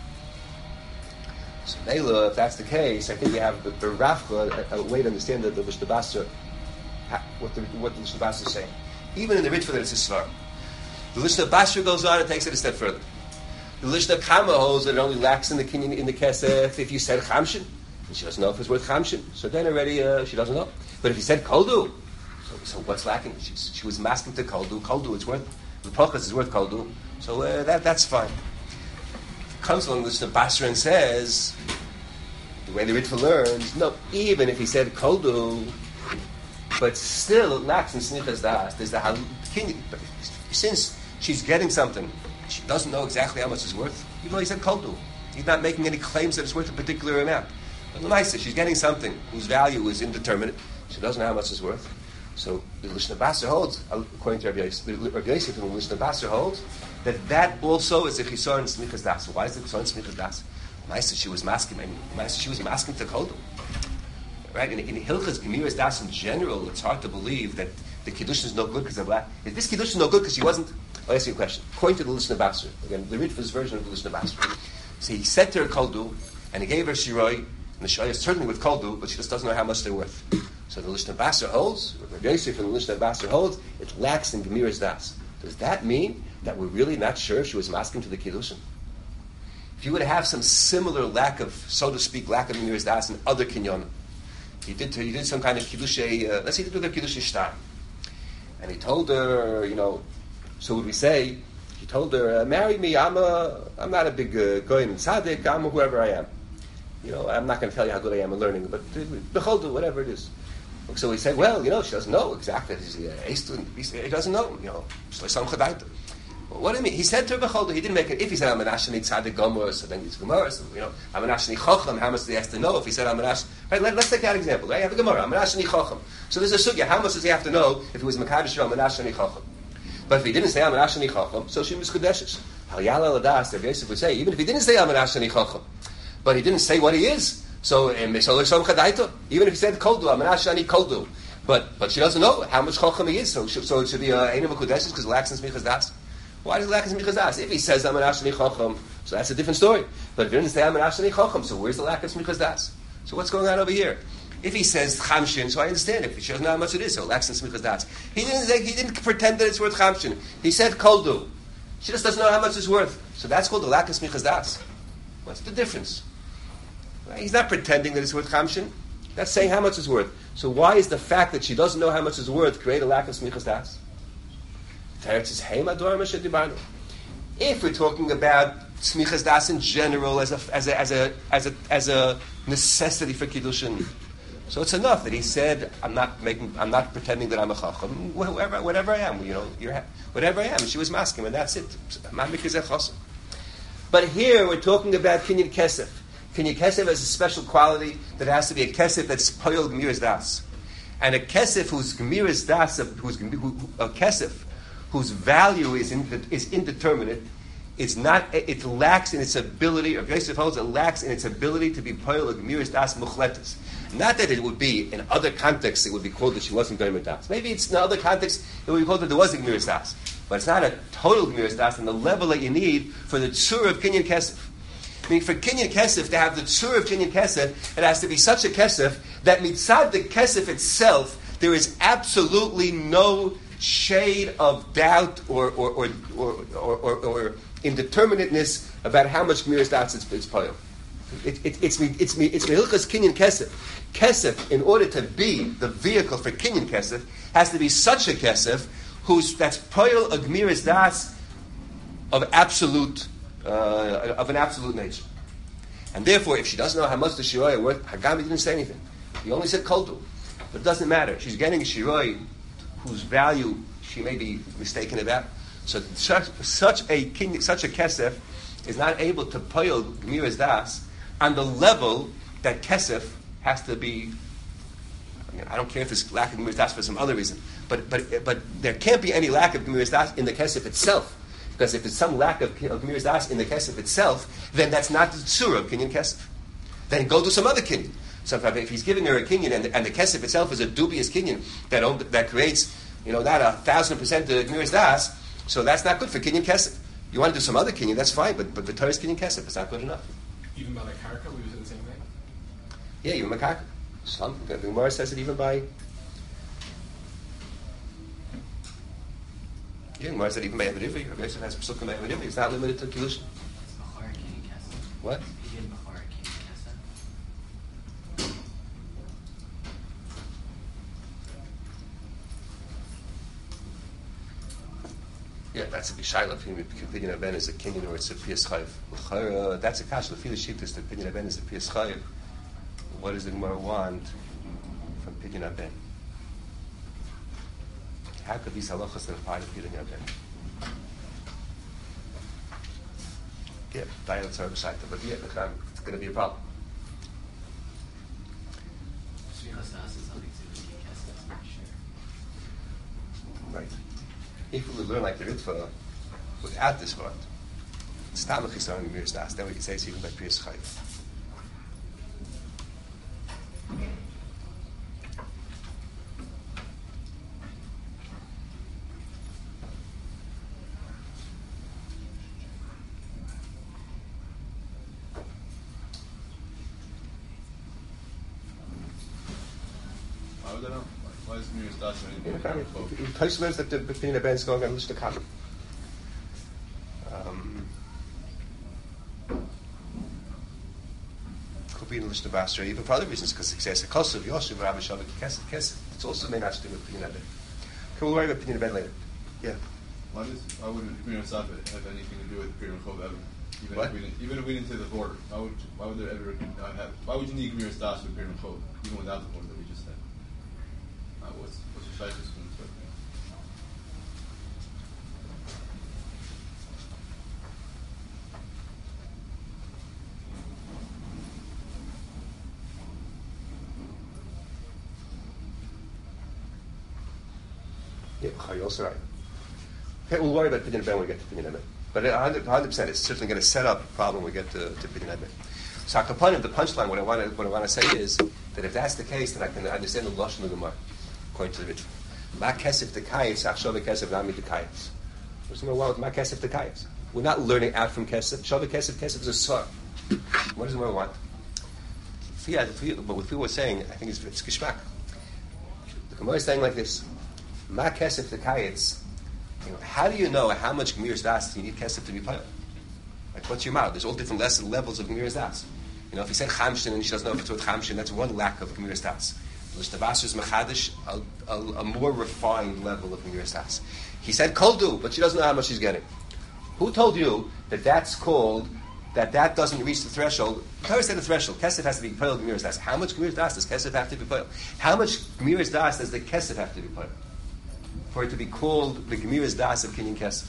Speaker 1: So Mela, if that's the case, I think you have the Rafka a way to understand the Lishna Basra, what the Lishna Basra is saying. Even in the Ritva that it's a Svar. The Lishna Basra goes on and takes it a step further. The Lishna Kama holds that it only lacks in the kinyan in the kesef if you said chamshin, and she doesn't know if it's worth chamshin. So then already she doesn't know. But if you said koldu, so what's lacking? She was masking to koldu. Koldu, it's worth the prochas is worth koldu. So that's fine. Comes along the Basra and says, the way the Ritva learns, no, even if he said koldu, but still it lacks in snichas das. There's the since she's getting something, she doesn't know exactly how much it's worth. Even though he said koldu, he's not making any claims that it's worth a particular amount. But l'maisa, she's getting something whose value is indeterminate. She doesn't know how much it's worth. So the Lishna Basra holds, according to Rabbi Yosef, and the Lishna Basra holds, that also is a chisor in smichas das. Why is it chisor in smichas das? Ma'aseh, she was masking. She was masking to koldu. Right? In Hilchas Gemiras Das in general, it's hard to believe that the kiddush is no good because of that. If this kiddush is no good because she wasn't, I'll ask you a question. According to the Lishna Basra, again, the Ritva's version of the Lishna Basra, so he said to her koldu, and he gave her shiroi, and the shiroi is certainly with koldu, but she just doesn't know how much they're worth. So the Lishna Basra holds, Rabbi Yosef and the Lishna Basra holds, it lacks in Gemiras Das. Does that mean that we're really not sure if she was masking to the Kiddushin? If you would have some similar lack of, so to speak, lack of Gemiras Das in other kinyonim, he did some kind of Kiddushay, let's say he did a Kiddushay Shtar. And he told her, so would we say, he told her, marry me, I'm not a big goyin and tzaddik, I'm whoever I am. I'm not going to tell you how good I am in learning, but behold, whatever it is. So we say, well, she doesn't know exactly. He doesn't know, what do you mean? He said to her, behold, he didn't make it. If he said, I'm an Ashani tzaddik gomer, so then it's Gemara. So, I'm an Ashani chacham, how much do he have to know? If he said, I'm an Ashani, right, let's take that example. Right? You have a Gemara, I'm an Ashani chacham. So there's a sugya, how much does he have to know if he was Mekadosh, I'm an Ashani chacham? But if he didn't say, I'm an Ashani chacham, so she was Kodeshes. Hal Yala Ladas, the Yosef would say, even if he didn't say, I'm an Ashani chacham, but he didn't say what he is, so even if he said koldu, I'm an Ashani koldu, but she doesn't know how much chacham he is, so it should be Ein of Kodeshes because it lacks in Smichas Das. Why does it lack in Smichas Das? If he says, I'm an Ashani chacham, so that's a different story. But if he didn't say, I'm an Ashani chacham, so where's the lack of Smichas Das? So what's going on over here? If he says chamshin, so I understand it. If she doesn't know how much it is, so it lacks in Smichas Das. He didn't pretend that it's worth chamshin. He said koldu. She just doesn't know how much it's worth. So that's called the lack of Smichas Das. What's the difference? Right? He's not pretending that it's worth chamshin. That's saying how much it's worth. So why is the fact that she doesn't know how much it's worth create a lack of Smichas Das? If we're talking about Smichas Das in general as a necessity for Kiddushin, so it's enough that he said, I'm not pretending that I'm a chacham. Whatever I am, whatever I am. And she was masking, and that's it. But here we're talking about kinyan kesef. Kinyan kesef has a special quality that has to be a kesef that's poyol gemiras das, and a kesef whose gemiras das, a kesef whose value is indeterminate. It lacks in its ability, or Yosef holds it lacks in its ability to be poyol gemiras das muchletes. Not that it would be, in other contexts, it would be called that she wasn't gemiras das. Maybe it's in other contexts, it would be called that there was a gemiras das. But it's not a total gemiras das on the level that you need for the tzur of kinyan kesef. I mean, for kinyan kesef to have the tzur of kinyan kesef, it has to be such a kesef that mitzad the kesef itself, there is absolutely no shade of doubt or indeterminateness about how much gemiras das it's poyol. It's mehilchas kinyan kesef. Kesef, in order to be the vehicle for kinyan kesef, has to be such a kesef that's poyol a gemiras das of an absolute nature. And therefore, if she doesn't know how much the shiroi worth, Hagami didn't say anything. He only said koldu, but it doesn't matter. She's getting a shiroi whose value she may be mistaken about. So such a kesef is not able to poyol gemiras das on the level that kesef has to be. I don't care if there's lack of gemiras das for some other reason, but there can't be any lack of gemiras das in the kesef itself, because if there's some lack of gemiras das in the kesef itself, then that's not the tzura of kinyan kesef. Then go to some other kinyan. So if he's giving her a kinyan and the kesef itself is a dubious kinyan that creates not 1,000% the gemiras das, so that's not good for kinyan kesef. You want to do some other kinyan, that's fine, but the Torah's kinyan kesef, it's not good enough.
Speaker 3: Even by the karka, we would say the same thing?
Speaker 1: Yeah, even by karka. The Gemara says it even by... Yeah, Gemara said even by Evedivi. Yosef has psukim by Evedivi. It's not limited to Kiddushin. What? Yeah, that's a bishayla. If opinion of Ben is a kinyan or it's a piyas chayiv. That's a kash. The filas shittas. The opinion of Ben is a piyas chayiv. What does the Gemara want from opinion of Ben? How could these halachas that apply to opinion of Ben? Yeah, dialogues are beside them, but yeah, it's going to be a problem. Right. If we would learn like the Ritva without this word, then we can say it's even by Priyas Chayiv.
Speaker 2: Why is Gemiras Das or anything?
Speaker 1: Tosfos that the opinion of Ben is going on Lishta Kalim. Mishnah Basra, even for other reasons, because it says a kosev yoshev Rabbi Shavik kesef. It's also may not to do with Pinyin Ebed. Okay, we'll worry about Pinyin Ebed later. Yeah.
Speaker 2: Why wouldn't Pinyin Saf have anything to do with Pinyin Chov ever? Even if we didn't say the border, why would there ever have? Why would you need Gemir Stas with Pinyin Chov, even without the border that we just said? What's the shaykh's from this?
Speaker 1: Yeah, you're also right. Okay, we'll worry about Pinyin Ebed when we get to Pinyin Ebed. But 100%, it's certainly going to set up a problem when we get to Pinyin Ebed. So, the punchline, what I want to say is that if that's the case, then I can understand the Lashon of the Gemara, according to the Ritva. Ma kesef dekayis, achshava kesef nami dekayis. What's the matter with ma kesef dekayis? We're not learning out from kesef. Shava kesef is a svar. What does the Gemara want? But what people were saying, I think it's geshmak. The Gemara is saying like this: Ma kesef dekayis. How do you know how much Gemir Das you need kesef to be pilot? Like, what's your mouth? There's all different levels of Gemir Das. If he said Chamshin and she doesn't know if it's with Chamshin, that's one lack of Gemir Das. L'shtavas is Mechadish, a more refined level of Gemir Das. He said Koldu, but she doesn't know how much she's getting. Who told you that that's called, that doesn't reach the threshold? Torah said the threshold. Kesef has to be pilot Gemir Das. How much Gemir Das does Kesef have to be pilot? How much Gemir Das does the Kesef have to be pilot? For it to be called the Gemiras Das of Kinyan Kesef.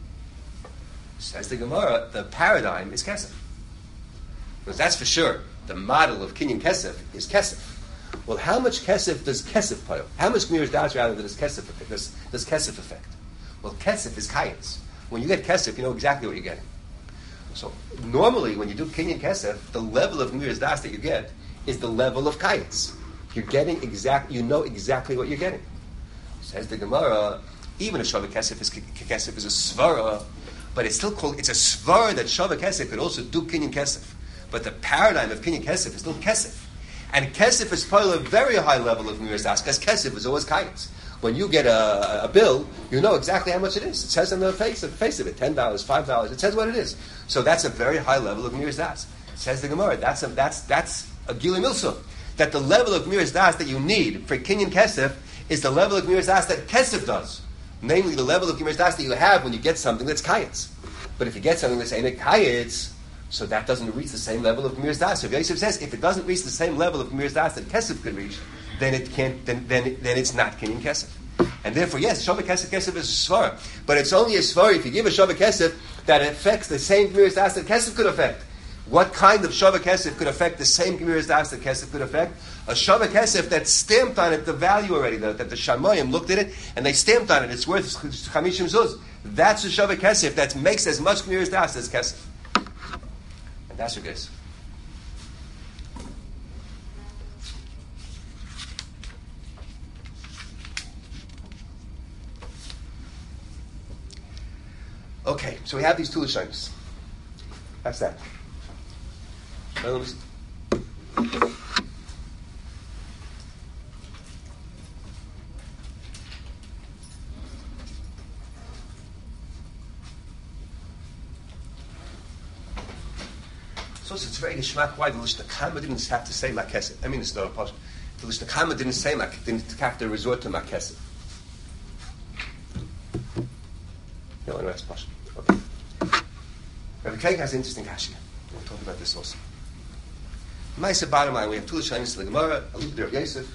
Speaker 1: Says the Gemara, the paradigm is Kesef. Because that's for sure. The model of Kinyan Kesef is Kesef. Well, how much Kesef does Kesef pile? How much Gemiras Das rather does Kesef affect? Well, Kesef is Kayetz. When you get Kesef, you know exactly what you're getting. So normally, when you do Kinyan Kesef, the level of Gemiras Das that you get is the level of Kayetz. You're getting you know exactly what you're getting. Says the Gemara, even if Shavak Kesef is a svara, but it's still called, it's a svara that Shavak Kesef could also do Kinyan Kesef. But the paradigm of Kinyan Kesef is still Kesef. And Kesef is probably a very high level of Gemiras Das, because Kesef is always Kayetz. When you get a bill, you know exactly how much it is. It says on the face of it, $10, $5, it says what it is. So that's a very high level of Gemiras Das. Says the Gemara, that's a Gili Milsa. That the level of Gemiras Das that you need for Kinyan Kesef is the level of Gemiras Das that Kesef does. Namely, the level of Gemiras Das that you have when you get something that's Kayetz. But if you get something that's ain't Kayetz, so that doesn't reach the same level of Gemiras Das. So Yosef says, if it doesn't reach the same level of Gemiras Das that Kesef could reach, then it can't. Then it's not Kinyan Kesef. And therefore, yes, Shavak Kesef is a svara, but it's only a svara if you give a Shavak Kesef that affects the same Gemiras Das that Kesef could affect. What kind of Shavak Kesef could affect the same Gemiras Das that Kesef could affect? A Shavak Kesef that stamped on it the value already, that the Shamayim looked at it and they stamped on it. It's worth Chamishim Zuz. That's a Shavak Kesef that makes as much Gemiras Das as Kesef. And that's your guess. Okay, so we have these two Lashonos. That's that. Now, let me see. So it's very geschmack why the Lishna Kama didn't have to say Makesef. I mean, it's not a possible. The Lishna Kama didn't say didn't have to resort to Makesef. No, that's possible. Okay. Rabbi Kagan has an interesting kasha. We'll talk about this also. Ma'aseh bottom line, we have two Lashonos in the Gemara, a little bit of Yosef.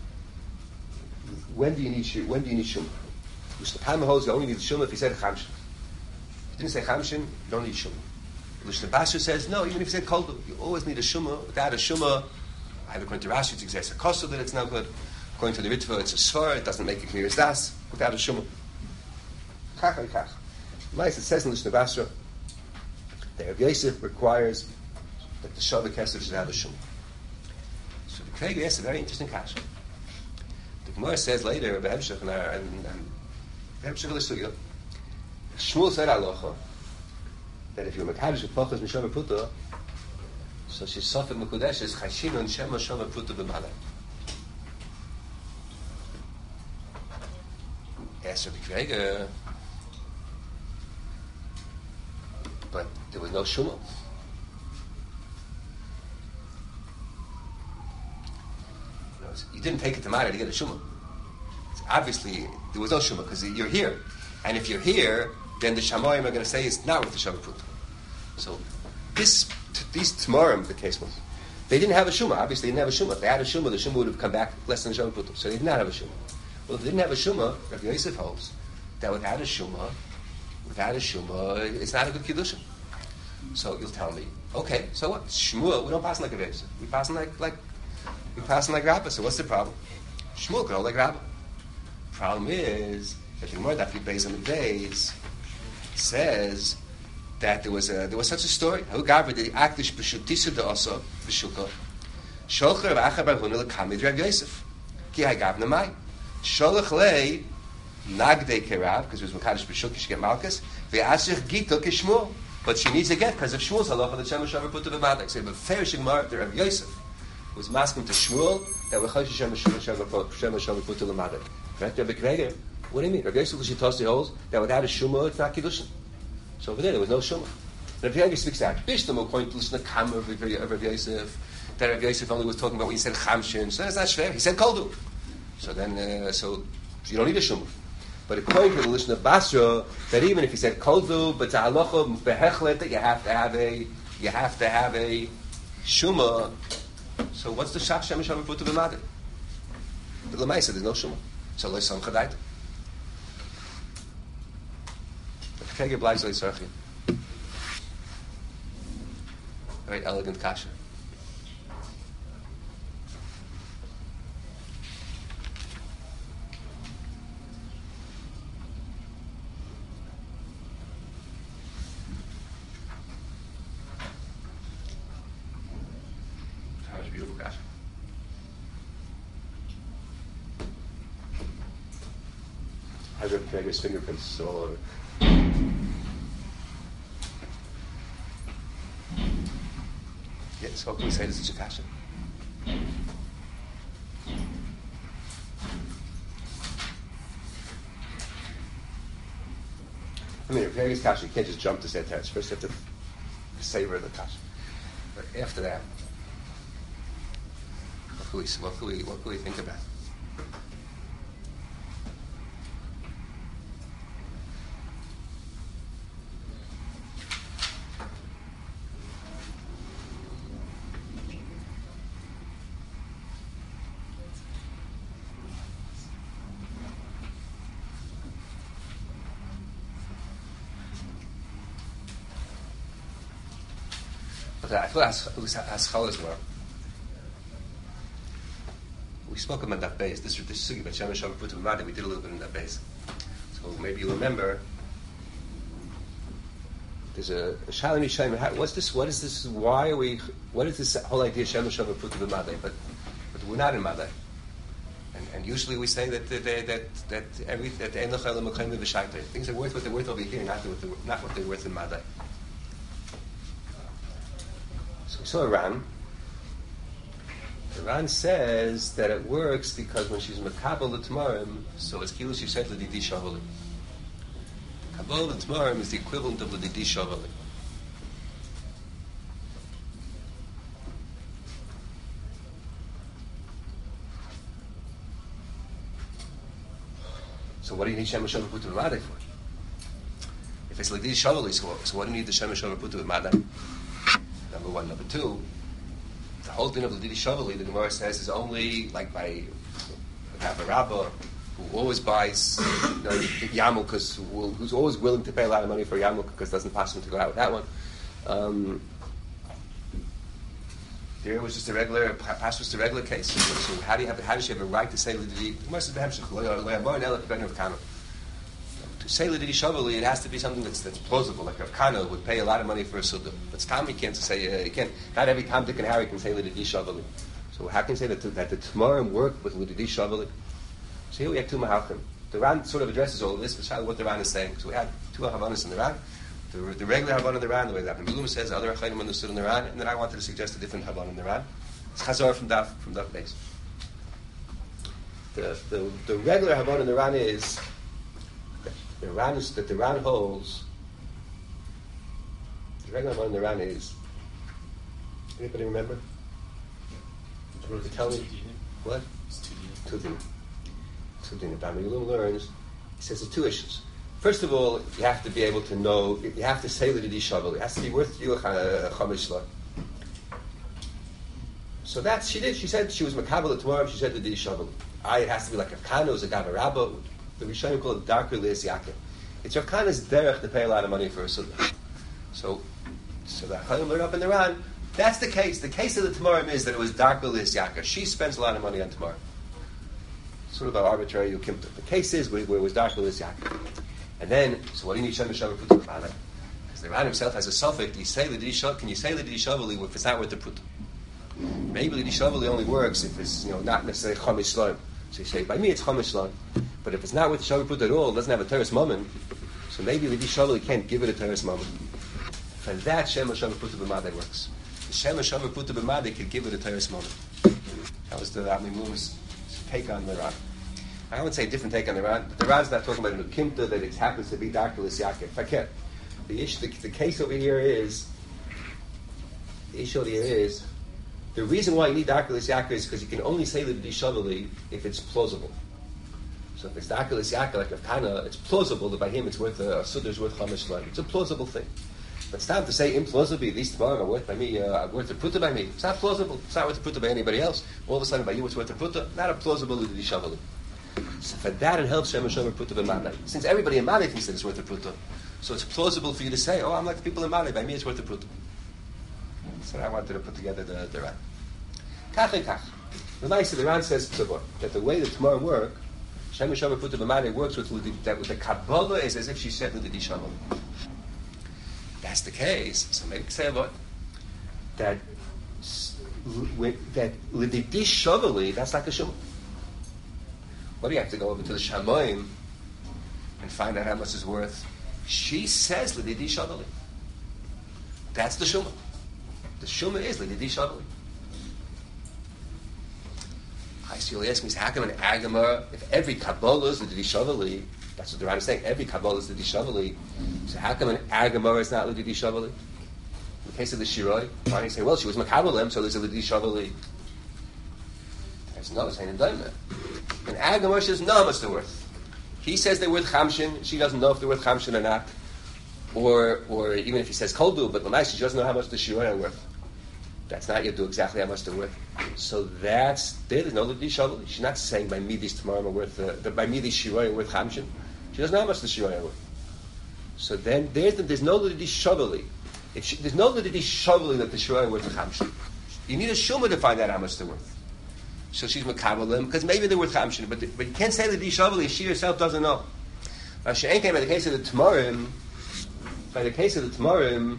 Speaker 1: When do you need Shuma? Lishna Kama holds you only need Shuma if he said Chamshin. If he didn't say Chamshin, you don't need Shuma. Lishna Basra says, no, even if you said Koldu, you always need a Shuma. Without a Shuma, either according to Rashi, it's exact a kosa that it's no good. According to the Ritva, it's a Svar, it doesn't make it Gemiras Das. Without a Shuma. Kach or kach. It says in Lishna Basra that Rav Yosef requires that the Shavak Kesef should have a Shuma. So the Krega asks a very interesting kasha. The Gemara says later, Rabbi Hemshech and Hemshech L'Sugya, Shmuel said halacha that if you're Mekadosh with Pachas Mishama Puta, so she's Sofet Mekudesh is Chashina and Shema Shama Puta B'Maleh. Asked Rabbi Krega, but there was no Shuma. you didn't take it to Mada to get a Shuma. Obviously, there was no Shuma because you're here. And if you're here, then the Shamoyim are going to say it's not with the Shavuot Puta. So these Tamarim, the case was, they didn't have a Shuma. Obviously, they didn't have a Shuma. If they had a Shuma, the Shuma would have come back less than the Shavuot Puta. So they did not have a Shuma. Well, if they didn't have a Shuma, Rabbi Yosef holds that without a Shuma, it's not a good Kiddushin. So you'll tell me, okay, so what? Shmuel, we don't pass like a Yosef. We pass like Rabbah. So what's the problem? Shmuel could hold like Rabbah. Problem is that the Gemara that Beis on the days says that there was such a story. Who gave the akdish b'shutisa de osa b'shuka sholcher v'achar barhuna lekamid Rav Yosef ki hagav namai sholach lei nagdei kerav because it was mekadosh b'shuka she get malchus ve'asich gita kishmuel, but she needs a get because of Shmuel's halacha that Shem Shavar put to the madak. So, but fair Gemara the Rav Yosef was masking to Shmuel that we're Shem Shavar put to the madak. Right? What do you mean? Rav Yosef L'shitasi holds that without a Shuma, it's not Kiddushin. So over there was no Shuma. Rav Yosef speaks out. Bishlam will point to listen to Kamar of Rav Yosef. That Rav Yosef only was talking about when he said Chamshin. So that's not fair. He said Koldu. So then, so you don't need a Shuma. But according to the listen of Basra, that even if he said Koldu, but Ta'alocha behechlet, that you have to have a Shuma. So what's the Shach Shem Shem put to the Madir? The Lamaisa, there's no Shuma. So let's some chadait. Very elegant kasha. That was a beautiful kasha. Has Reb Kreger's fingerprints all over. Yes, what can we say to such a kasha? I mean, Reb Kreger's kasha, you can't just jump to say teretz. First you have to savor the kasha. But after that, what can we think about? I feel as scholars were. We spoke about that base. This sugi about Shem Shavar Putu B'Madai. We did a little bit in that base. So maybe you remember. There's a Shalom Yishayim. What's this? What is this? Why are we? What is this whole idea of Shem Shavar Putu B'Madai? But we're not in Madai. And usually we say that things are worth what they're worth over here, not what they're worth in Madai. So Ran says that it works because when she's Makabal L'Tmarim, so it's Kilu she said L'Didi Shavali. Kabal L'Tmarim is the equivalent of L'Didi Shavali. So what do you need Shem Shavar Putu B'Madai for? If it's L'Didi Shavali, so what do you need the Shem Shavar Putu B'Madai? Number one. Number two, the whole thing of L'Didi Shavali, the Gemara says, is only like by a rabbi who always buys yarmulkes, who's always willing to pay a lot of money for yarmulke because it doesn't pass him to go out with that one. There was just a regular, past was a regular case. So how does she have a right to say L'Didi? The Gemara says behemshech, to say L'Didi Shavali, it has to be something that's plausible. Like Rav Kana would pay a lot of money for a suda, but Tam he can't say. He can't. Not every Tam, Dick, and Harry can say L'Didi Shavali. So how can you say that the Tamarim work with L'Didi Shavali? So here we have two Mahalchim. The Ran sort of addresses all of this, but what the Ran is saying. So we had two Havanas in the Ran. The regular Havan in the Ran, the way that Abin says, the other Achayim understood in the Ran, and then I wanted to suggest a different Havan in the Ran. It's Chazar from Daf base. The regular Havan in the Ran is that the Ran holds. The regular one in the Ran is. Anybody remember? To tell me. What?
Speaker 3: It's 2
Speaker 1: Two dinim. Two dinim. Bamiluim learns, he says there's two issues. First of all, you have to be able to know, you have to say the Shavuot. It has to be worth you a Chamish Shla. So that's, she did. She said she was Makabel tomorrow, she said the Shavuot. It has to be like Rav Kana, was a Gavar Rabba. The Rishonim call it Darker Lias Yaakov. It's Rav Kana's derech to pay a lot of money for a Sunnah. So the Chaim learned up in the Ran, that's the case. The case of the Tamarim is that it was Darker Lias Yaakov. She spends a lot of money on Tamarim. Sort of an arbitrary Yukimta. The case is where it was Darker Lias Yaakov. And then, so what do you need Shem Shavuot put to the Ran? Because the Ran himself has a suffix. Can you say the Shavuot if it's not worth the put? Maybe the Shavuot only works if it's not necessarily Chamish Shloim. So you say, by me it's Chamish Shloim. But if it's not with the Shavuot put at all, it doesn't have a teres moment, so maybe the Shavuot can't give it a teres moment. For that, Shem Shavuot put to B'madai works. The Shem Shavuot put to B'madai could give it a teres moment. That was the Amimum's take on the Ran. I would say a different take on the Ran, but the Ran's not talking about a Nukimta that it happens to be Darker Lis Yaakov. If I can. The case over here is, the reason why you need Darker Lis Yaakov is because you can only say the Shavuot if it's plausible. So if it's Darker Lis Yaakov, like Rav Kana, it's plausible that by him it's worth a Sudder's worth Chamish Shloim. It's a plausible thing. But it's time to say implausibly, these tomorrow are worth by me, worth a putta by me. It's not plausible. It's not worth a putta by anybody else. All of a sudden by you it's worth a putta. Not a plausible Shavuot. So for that it helps Shem Shomer putta b'Madai. Since everybody in Madai thinks that it's worth a putta, so it's plausible for you to say, I'm like the people in Madai, by me it's worth a putta. So I wanted to put together the Ran. Kach and kach. The Ran says that the way the tomorrow work, Shem Shomer putta b'Madai works with the Kabbalah is as if she said L'didi Shavuot. That's the case. So maybe say about that L'didi Shavuot, that's like a Shumah. What do you have to go over to the Shamayim and find out how much it's worth? She says L'didi Shavuot. That's the Shumah. The Shumah is L'didi Shavuot. So you'll ask me, how come an Agamar, if every Kabbalah is L'didi Shavuot, that's what the Ran is saying, every Kabbalah is L'didi Shavuot, so how come an Agamar is not L'didi Shavuot? In the case of the Shiroi, why do you say, well, she was Makabalem, so there's a L'didi Shavuot. There's no saying in Daimah. And Agamar says, no, how much they're worth. He says they're worth Chamshin, she doesn't know if they're worth Chamshin or not. Or even if he says Koldu, but Lamai, she doesn't know how much the Shiroi are worth. That's not yet do exactly how much they're worth. So there's no L'didi Shavuot. She's not saying by me these tomorrow are worth, by me these Shiroi are worth Chamshin. She doesn't know how much the Shiroi are worth. So then there's no L'didi Shavuot. There's no L'didi Shavuot that the Shiroi are worth Chamshin. You need a Shumah to find out how much they're worth. So she's Makabalim, because maybe they're worth Chamshin, but you can't say L'didi Shavuot if she herself doesn't know. Now she ain't came by the case of the Tamarim. By the case of the Tamarim,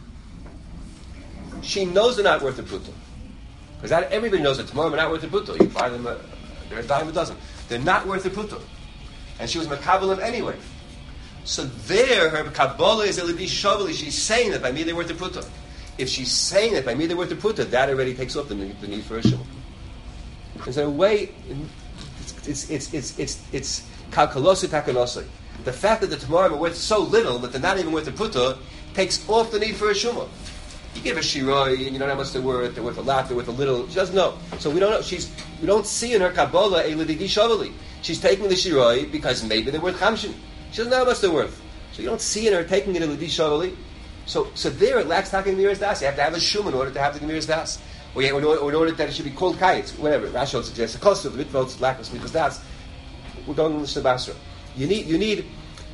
Speaker 1: she knows they're not worth a putta. Because everybody knows that Tamarim are not worth a putta. You buy them, they're a dime a dozen. They're not worth a putta. And she was Makabalim anyway. So there, her Kabbalah is a L'didi Shavuot. She's saying that by me they're worth a putta. If she's saying that by me they're worth a putta, that already takes off the need for a shul. And so in a way, it's kalkalosi takanosai. The fact that the Tamarim are worth so little that they're not even worth a putta takes off the need for a shumah. You give a shiroi and you don't know how much they're worth a lot, they're worth a little. She doesn't know. So we don't know. We don't see in her Kabbalah a L'didi Shavuot. She's taking the shiroi because maybe they're worth Chamshin. She doesn't know how much they're worth. So you don't see in her taking it a L'didi Shavuot. So there it lacks taking the Gemiras Das. You have to have a shum in order to have the Gemiras Das. Or in order that it should be called kayitz, whatever. Rashi suggests a cost of the mitzvot lack of smichas das. We're going in the Lishna Basra. You need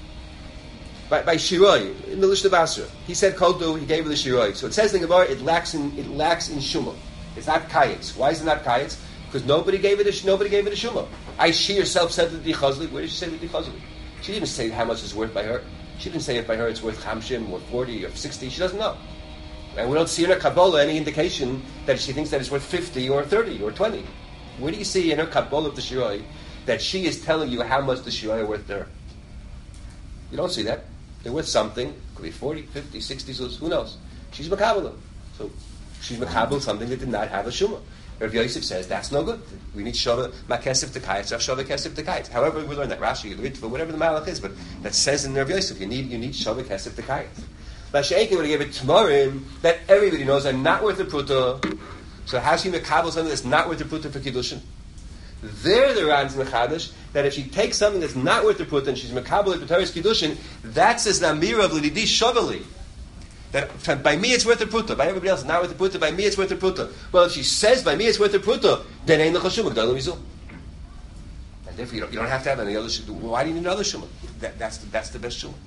Speaker 1: by shiroi in the Lishna Basra. He said koldu. He gave her the shiroi. So it says in the Gemara it lacks in shuma. It's not kayitz. Why is it not kayitz? Because nobody gave it a shuma. She herself said the dichazli. Where did she say the dichazli? She didn't say how much it's worth by her. She didn't say it by her. It's worth chamshim or 40 or 60. She doesn't know. And we don't see in her Kabbalah any indication that she thinks that it's worth 50 or 30 or 20. Where do you see in her Kabbalah of the Shiroi that she is telling you how much the Shiroi are worth there? You don't see that. They're worth something. It could be 40, 50, 60, so who knows? She's Makabbalah. So she's Makabbalah something that did not have a Shumah. Rav Yosef says that's no good. We need Shava Makesef to Kayitz, Shava Kesef to Kayitz. However, we learn that Rashi, Ritva, whatever the Malach is, but that says in Rav Yosef, you need Shava Kesef to Kayitz. Masha'ekin would have given Tamarim that everybody knows are not worth a pruta. So how should you make Kabbalah something that's not worth a pruta for Kiddushin? There the Ran's mechadish that if she takes something that's not worth the pruta and she's mekabel b'taris kiddushin, that's as the amira of l'didi shavali. That by me it's worth the pruta, by everybody else it's not worth the pruta. By me it's worth the pruta. Well, if she says by me it's worth the pruta, then ain't the chashuma g'dayla mizul. And therefore you don't have to have any other shuma. Why do you need another shuma? That's the best shuma.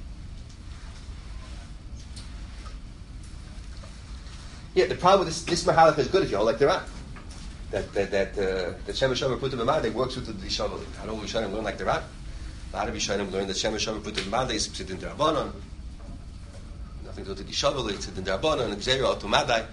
Speaker 1: Yeah, the problem with this mahalach is good if you hold like the Ran. That Shemesh Shomer Puta B'Madai works with the Shavali. Not all Rishonim learn like the Ran. A lot of Rishonim learn that Shemesh Shomer Puta B'Madai is Psidin D'Rabbanan. Nothing to do with the Shavali, it's Psidin D'Rabbanan, and Gzeira Otu Madai.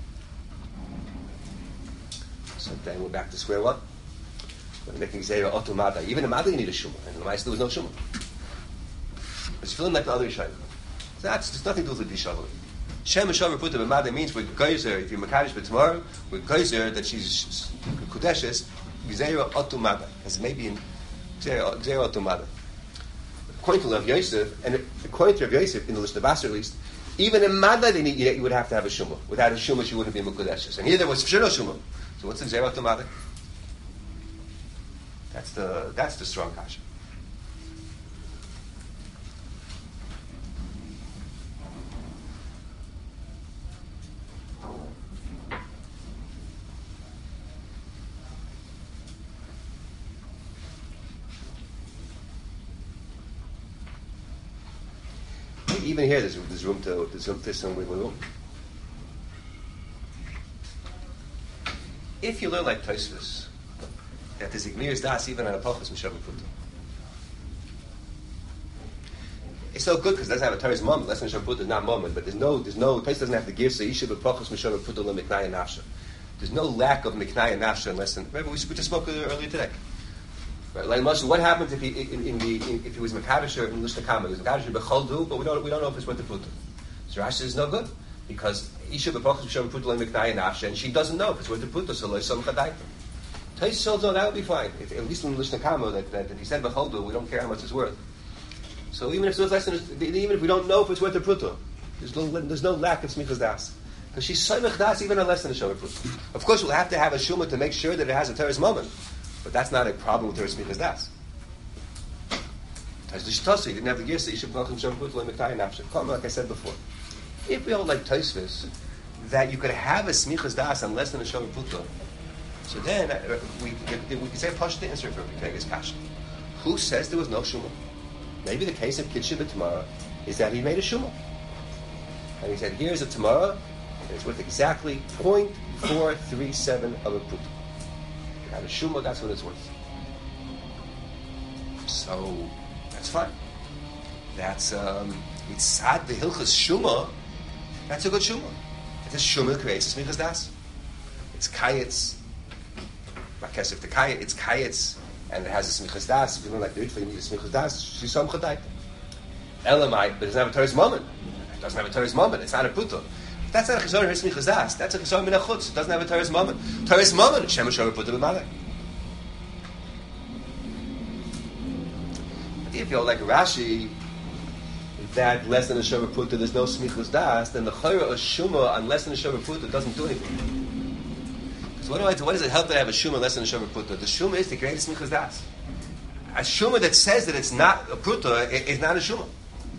Speaker 1: So then we're back to square one. We're making Gzeira Otu Madai. Even in Madai you need a Shuma, and in the Ma'aseh there was no Shuma. It's feeling like the other Rishonim. So there's nothing to do with the Shavali. Shemesh Shomer Puta B'Madai means we're geyser, if you're Makadosh tomorrow, we're geyser that she's Kudeshes, Gzeira Otu Madai. As maybe in Gzeira Otu Madai. According to Rav Yosef, and according to Rav Yosef, in the list of Basar at least, even in Madai you would have to have a Shumah. Without a Shumah she wouldn't be Mukudeshes. And here there was no Shumah. So what's the Gzeira Otu Madai? That's the strong kasha. Even here, there's room to some wiggle room. If you learn like Tosfos, that there's Igmir's das even on a pachas m'shavu puta. It's so good because it doesn't have a Torah's moment. Less than m'shavu puta is not moment, but there's no Tosfos doesn't have to give so yishuv pachas m'shavu puta le miknaya nafsha. There's no lack of miknaya nafsha unless. Remember we just spoke earlier today. Right, like Moshe, what happens if he if he was Makadosh in Lishna Kama? He was Makadosh in Becholdu, but we don't know if it's worth the puta. So Rashi is no good because Isha B'Pochas B'Shem Puta L'Miknaya Nafsha, and she doesn't know if it's worth the puta. So Loisam Chadayta. Tais tells no, that would be fine. If, at least in Lishna Kama that he said Becholdu, we don't care how much it's worth. So even if it's less than, even if we don't know if it's worth the puta, there's no lack of smichas das. Because she's soymech das even on less than a shomer puta. Of course, we'll have to have a shuma to make sure that it has a teres moment. But that's not a problem with her smichas das. As the Shtasa, you didn't have the gear, so you should welcome Shem Put like I said before. If we hold like Tosfos, that you could have a smichas das on less than a Shem Puta, so then we could say a Pasha to answer for Petegas Kasha. Who says there was no Shuma? Maybe the case of Kitshib Tamara is that he made a Shuma. And he said, here's a Tamara, and it's worth exactly 0.437 of a Puta. And a Shuma, that's what it's worth. So, that's fine. That's, it's sad the Hilchas Shuma, that's a good Shuma. It's a Shuma creates a Smichas Das. It's Kayetz. Makesef the Kayet, it's Kayetz, and it has a Smichas Das. If you don't like the Ritva, you need a Smichas Das. She's some Chadaita. Elamite, but it doesn't have a Torah's moment. It doesn't have a Torah's moment. It's not a Puta. That's not a chesor in Smichas Das. That's a chesor min achutz. It doesn't have a Torah's moment. Torah's moment, Shemesh Shomer Puta B'Madai. If you're like Rashi, that less than a Shomer Puta, there's no Smichas Das, then the Chayra of Shuma on less than a Shomer Puta doesn't do anything. Because what does it help that I have a Shuma less than a Shomer Puta? The Shuma is the greatest Smichas Das. A Shuma that says that it's not a Puta is not a Shuma.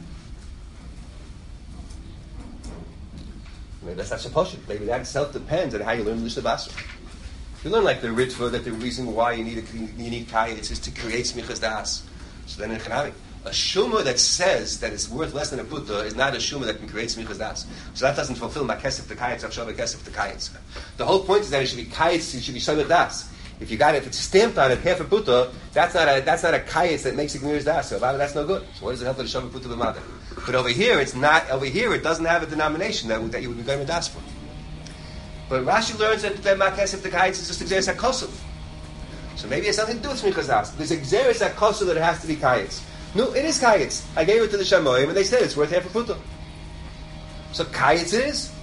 Speaker 1: Maybe that's not supposed to. Maybe that itself depends on how you learn the Lishna Basra. If you learn like the Ritva, that the reason why you need a unique Kayetz is to create Smichas Das. So then in Chanami, a Shuma that says that it's worth less than a Puta is not a Shuma that can create Smichas Das. So that doesn't fulfill my Kesef the Kayetz, Avshav Kesef the Kayetz. The whole point is that it should be Kayetz, it should be Shavit Das. If it's stamped on it, half a Puta, that's not a Kayetz that makes it Gemiras Das. So that's no good. So what does it help that a Shavit Puta B'Madai? But over here, it doesn't have a denomination that you would be going to das for. But Rashi learns that Makesef the Kayetz is just Exeris HaKosov. So maybe it has something to do with Smichas Das. There's Exeris HaKosov that it has to be Kayetz. No, it is Kayetz. I gave it to the Shamoyim and they said it's worth half a Puta. So Kayetz it is.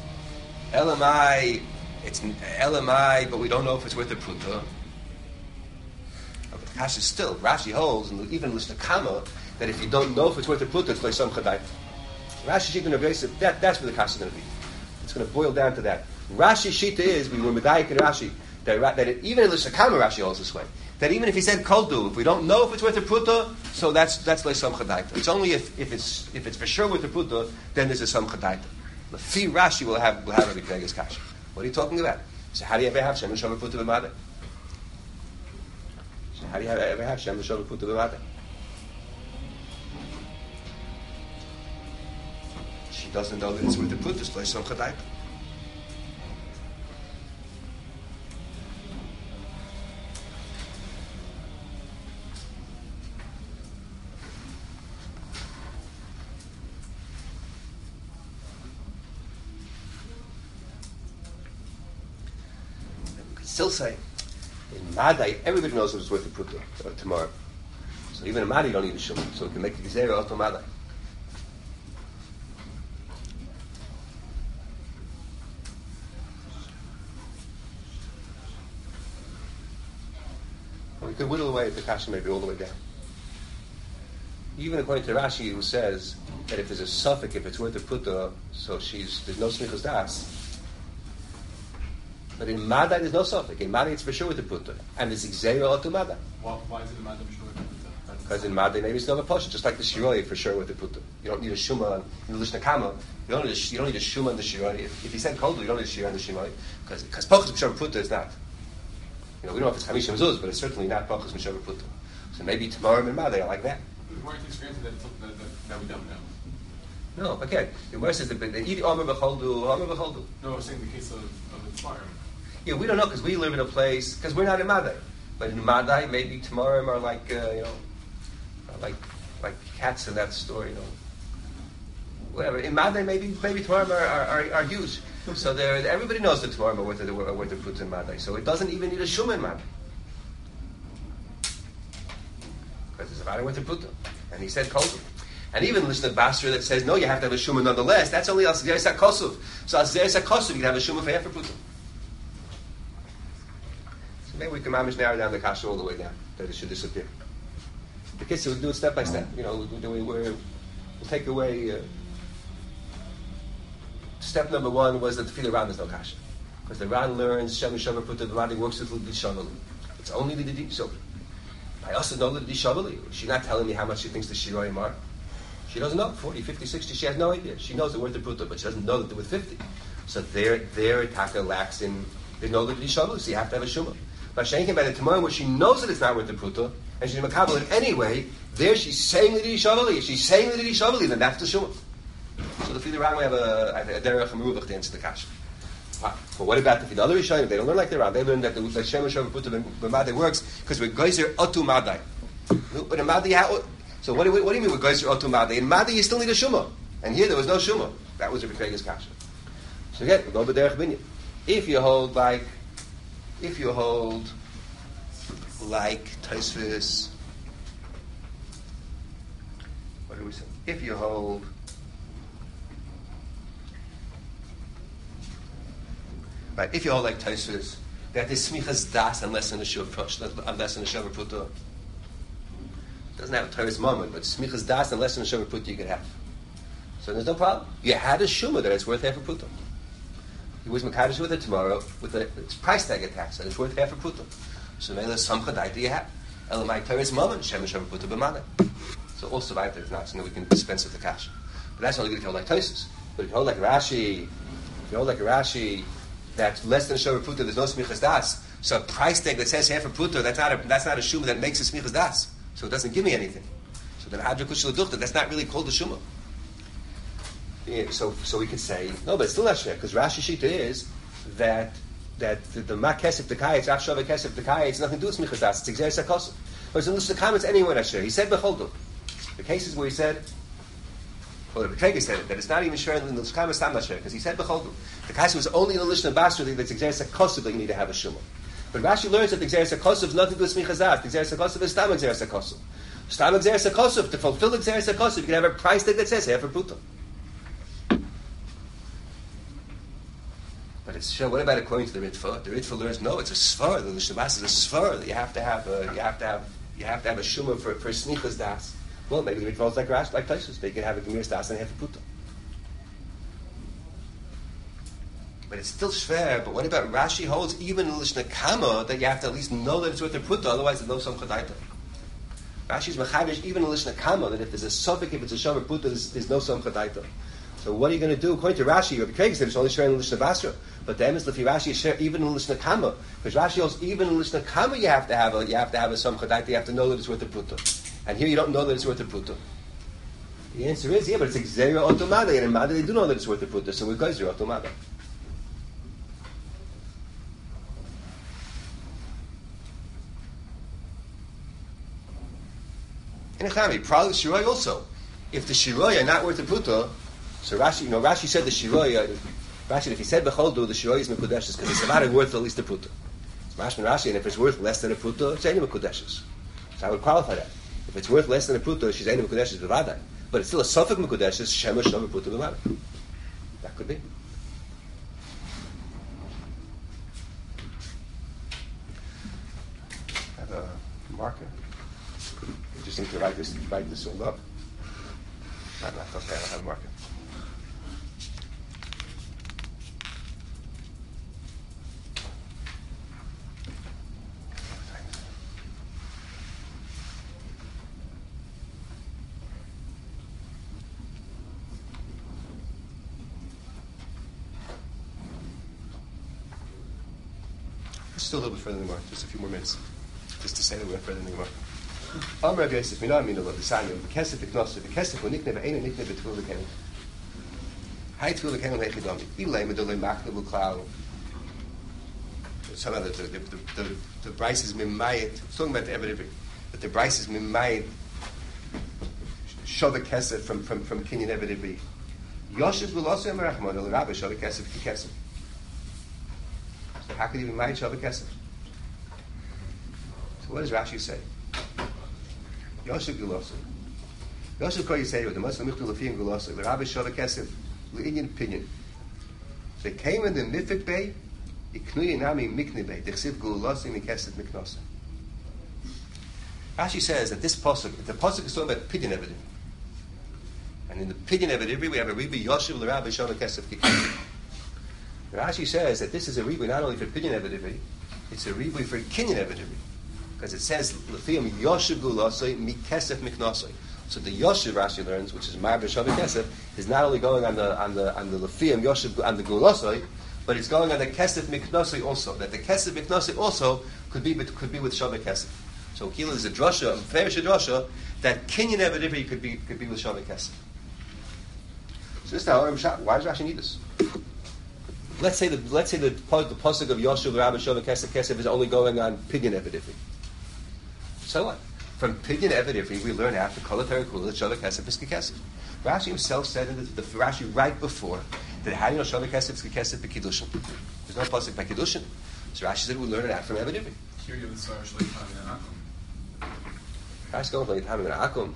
Speaker 1: LMI, it's LMI, but we don't know if it's worth a Puta. But the Kash is still, Rashi holds, and even Lishna Kama, that if you don't know if it's worth a Puta, it's like some Chadayt. Rashi Shita Rav Yosef, that's where the Kash is going to be. It's going to boil down to that. Rashi Shita is, we were Medayik and Rashi, even in the Shakama Rashi holds this way. That even if he said koldu, if we don't know if it's worth a pruta, so that's like some chadaita. It's only if it's for sure worth a pruta, then there's a some chadaita. The fi Rashi will have a Vegas kasha. What are you talking about? So how do you ever have Shem L'Shomer Pruta B'Madeh? So how do you ever have Shem L'Shomer Pruta B'Madeh? She doesn't know that it's worth a pruta, so like some chadaita. Still say, in Madai, everybody knows it's worth a pruta tomorrow. So even in Madai, you don't need a shuman. So we can make the Gezerah out of Madai. We could whittle away at the kasha maybe all the way down. Even according to Rashi, who says that if there's a suffix, if it's worth a pruta, so there's no smichas das. But in Madai, there's no suffix. In Madai, it's for sure with the pruta. And it's Xera to Madai.
Speaker 3: Why is it in Madai for sure with the pruta?
Speaker 1: Because in Madai, maybe it's not a posha, just like the Shiroi for sure with the pruta. You don't need a Shuma in the Lishna Kama. You don't need a Shuma in the Shiroi. If he said Koldu, you don't need a Shiroi in the Shiroi. Because Pachas B'Shav Pruta is not. We don't know if it's Hamishim Zuz, but it's certainly not Pachas B'Shav Pruta. So maybe tomorrow in Madai, I like that.
Speaker 3: Why aren't you experiencing that we don't know?
Speaker 1: No, okay. The verse says that Idi Omer B'Choldu.
Speaker 3: No, I'm saying the case of the fire.
Speaker 1: Yeah, we don't know because we live in a place, because we're not in Madai. But in Madai, maybe tomorrow are like, like cats in that story, Whatever. In Madai, maybe tomorrow are huge. So everybody knows that tomorrow are worth the fruits in Madai. So it doesn't even need a shuma in Madai. Because it's a matter with the pruta. And he said koldu. And even listen to Basra that says, no, you have to have a shuma nonetheless. That's only Al-Zeres HaKosuv. So Al-Zeres HaKosuv, you can have a shuma for half a pruta. Maybe we can manage narrow down the kasha all the way down, that it should disappear. The kids will do it step by step. We'll take away. Step number one was that the Fili Ran is no kasha. Because the Ran learns, Shem Shavar Pruta B'Madai works with the Shavali. It's only the Didi Shavali. I also know the Didi Shavali. She's not telling me how much she thinks the Shiroyim are. She doesn't know. 40, 50, 60, she has no idea. She knows the worth of Pruta, but she doesn't know that they're worth 50. So their Taka lacks in, they know the Didi Shavali, so you have to have a Shumah. But Shenkin by the tomorrow where she knows that it's not worth the pruta, and she's makabel it anyway, there she's saying the Didi Shavali. If she's saying the Didi Shavali, then that's the Shumah. So the Fili Ran, we have a derech meruvach to answer the kasha. But what about the other Rishonim? They don't learn like the Ran. They learn that the Shem Shavar Pruta B'Madai works because we're geyser otu Madai. But in Madai, so what do you mean we're geyser otu Madai? In Madai, you still need a Shumah, and here there was no Shumah. That was a B'Kregas kasha. So again, we go b'derech binyan. If you hold like Tosfos, what do we say? If you hold like Tosfos, that is smichas das unless in a shuv pruta. Doesn't have a Torah's moment, but smichas das unless in a shuv pruta you could have. So there's no problem. You had a shuma that it's worth half a pruta. He was makadosh with it tomorrow with its price tag attached, and it's worth half a pruta. So now there's some chadaita you have. Elamai Torah's moment, Shem Shavar Pruta B'Madai. So also weiter is not, so we can dispense with the kasha. But that's only good if you hold like Tosfos. But if you hold like Rashi, that's less than a Shavar Pruta, there's no smichas das. So a price tag that says half a pruta, that's not a shuma that makes a smichas das. So it doesn't give me anything. So then Hadra Kushel Duchta, that's not really called a shuma. Yeah, so we could say no, but it's still not share because Rashi Shita is that the mak kesef dekayitz achshav kesef dekayitz it's nothing to do with smichas das. It's Xeris HaKosuv. But it's in the comments anywhere not share. He said becholdu. The cases where he said, well, the B'Kregas said it, that it's not even sure in the comments not share because he said becholdu. The case was only in the Lishna Basra that's Xeris HaKosuv that you need to have a shumah. But Rashi learns that the Xeris HaKosuv is nothing to do with smichas das. The Xeris HaKosuv is stam Xeris HaKosuv. Stam Xeris HaKosuv, to fulfill the Xeris HaKosuv, you can have a price tag that says half a pruta. But it's sure. What about according to the Ritva? The Ritva learns no. It's a svar. The Lishabas is a svar. You have to have a shuma for snichas das. Well, maybe the Ritva is like Rash, like Tosfos. They can have a gemiras das and half a pruta. But it's still shver. But what about Rashi holds even in Lishna Kama that you have to at least know that it's worth the putta, otherwise there's no Samcha Daita. Rashi's Mechadish even in Lishna Kama that if there's a suffix, if it's a Shavar Putta, there's no Samcha Daita. So what are you going to do? According to Rashi, Rabbi Craig said it's only sharing in Lishna Basra. But the Emes Lefi Rashi is share even in Lishna Kama. Because Rashi holds even in Lishna Kama you have to have a Samcha Daita, you have to know that it's worth the putta. And here you don't know that it's worth the putta. The answer is, yeah, but it's Xeria Otomada, and in Mada they do know that it's worth the putta, so we're Xeria Otomada. And Echami, probably Shiroi also. If the Shiroi are not worth the putta, so Rashi said the Shiroi, Rashi, if he said Bechol the Shiroi is Mekudeshes, because it's not worth at least the putta. It's Rashi, and if it's worth less than a putta, it's any Mekudeshes. So I would qualify that. If it's worth less than a putta, she's any Mekudeshes Bevadai. But it's still a Suffolk Mekudeshes, Shemesh Shavar Putta Bevadai. That could be. I have a marker. I just need to write this all up. I don't have a marker. Still a little bit further than the Gemara, just a few more minutes, just to say that we're further than the Gemara. Amar Rav Yosef, Mina Amina Lo, V'Sanya, V'Kesef V'Knosef, V'Kesef V'Nikne V'Eina Nikne V'Tfil V'Kelim. Hai Tfil V'Kelim Hechidami. Ilay Medolay Machne V'Klau. Somehow the Bryce is Mimayit, it's talking about the Eved Ivri, but the Bryce is Mimayit, Shavah Kesef from Kinyan Eved Ivri. Yoshev V'Losei Merachmon, El Rabbi Shavah Kesef K'Kesef. So how could he be Mayit Shavah Kesef? So what does Rashi say? Yoshev Gulosei. Yoshev Kol Yisrael, the Muslim Michtu Lefi and Gulosei, the Rabbi Shavah Kesef, L'Inyan Pinyan. They came in the Mifik Bay, Iknu Yinami Mikne Bay, Dechsiv Gulosei Mikesef Miknosei. Rashi says that this pasuk, the pasuk is talking about Pidyon Eved Ivri. And in the Pidyon Eved Ivri, we have a Ribi Yoshev L'Rabbi Shavah Kesef K'Kesef. Rashi says that this is a Ribi not only for Pidyon Eved Ivri, it's a Ribi for Kinyan Eved Ivri. Because it says, L'fiyam Yoshev Gulosei Mikesef Miknosei. So the Yoshev Rashi learns, which is Ma'ar B'Shavah Kesef, is not only going on the L'fiyam Yoshev, on the Gulosei, but it's going on the Kesef Miknosei also. That the Kesef Miknosei also could be with Shavah Kesef. So Kila is a drasha, a fair drasha, that Kinyan Eved Ivri could be with Shavah Kesef. So this is how why does Rashi need this? Let's say the pasuk of Yoshev Rabbi Shavah Kesef is only going on Pidyon Eved Ivri. So what? From Pidyon Eved Ivri, we learn after Kol HaTorah Shavah Kesef is K'Kesef. Rashi himself said in the Rashi right before that how do you know Shavah Kesef is K'Kesef b'Kiddushin? There's no pasuk by Kiddushin. So Rashi said we learn it out from Eved Ivri.
Speaker 3: Here you have the Sarah Shleich Tam and Akum.
Speaker 1: Rashi going like Tam and Akum.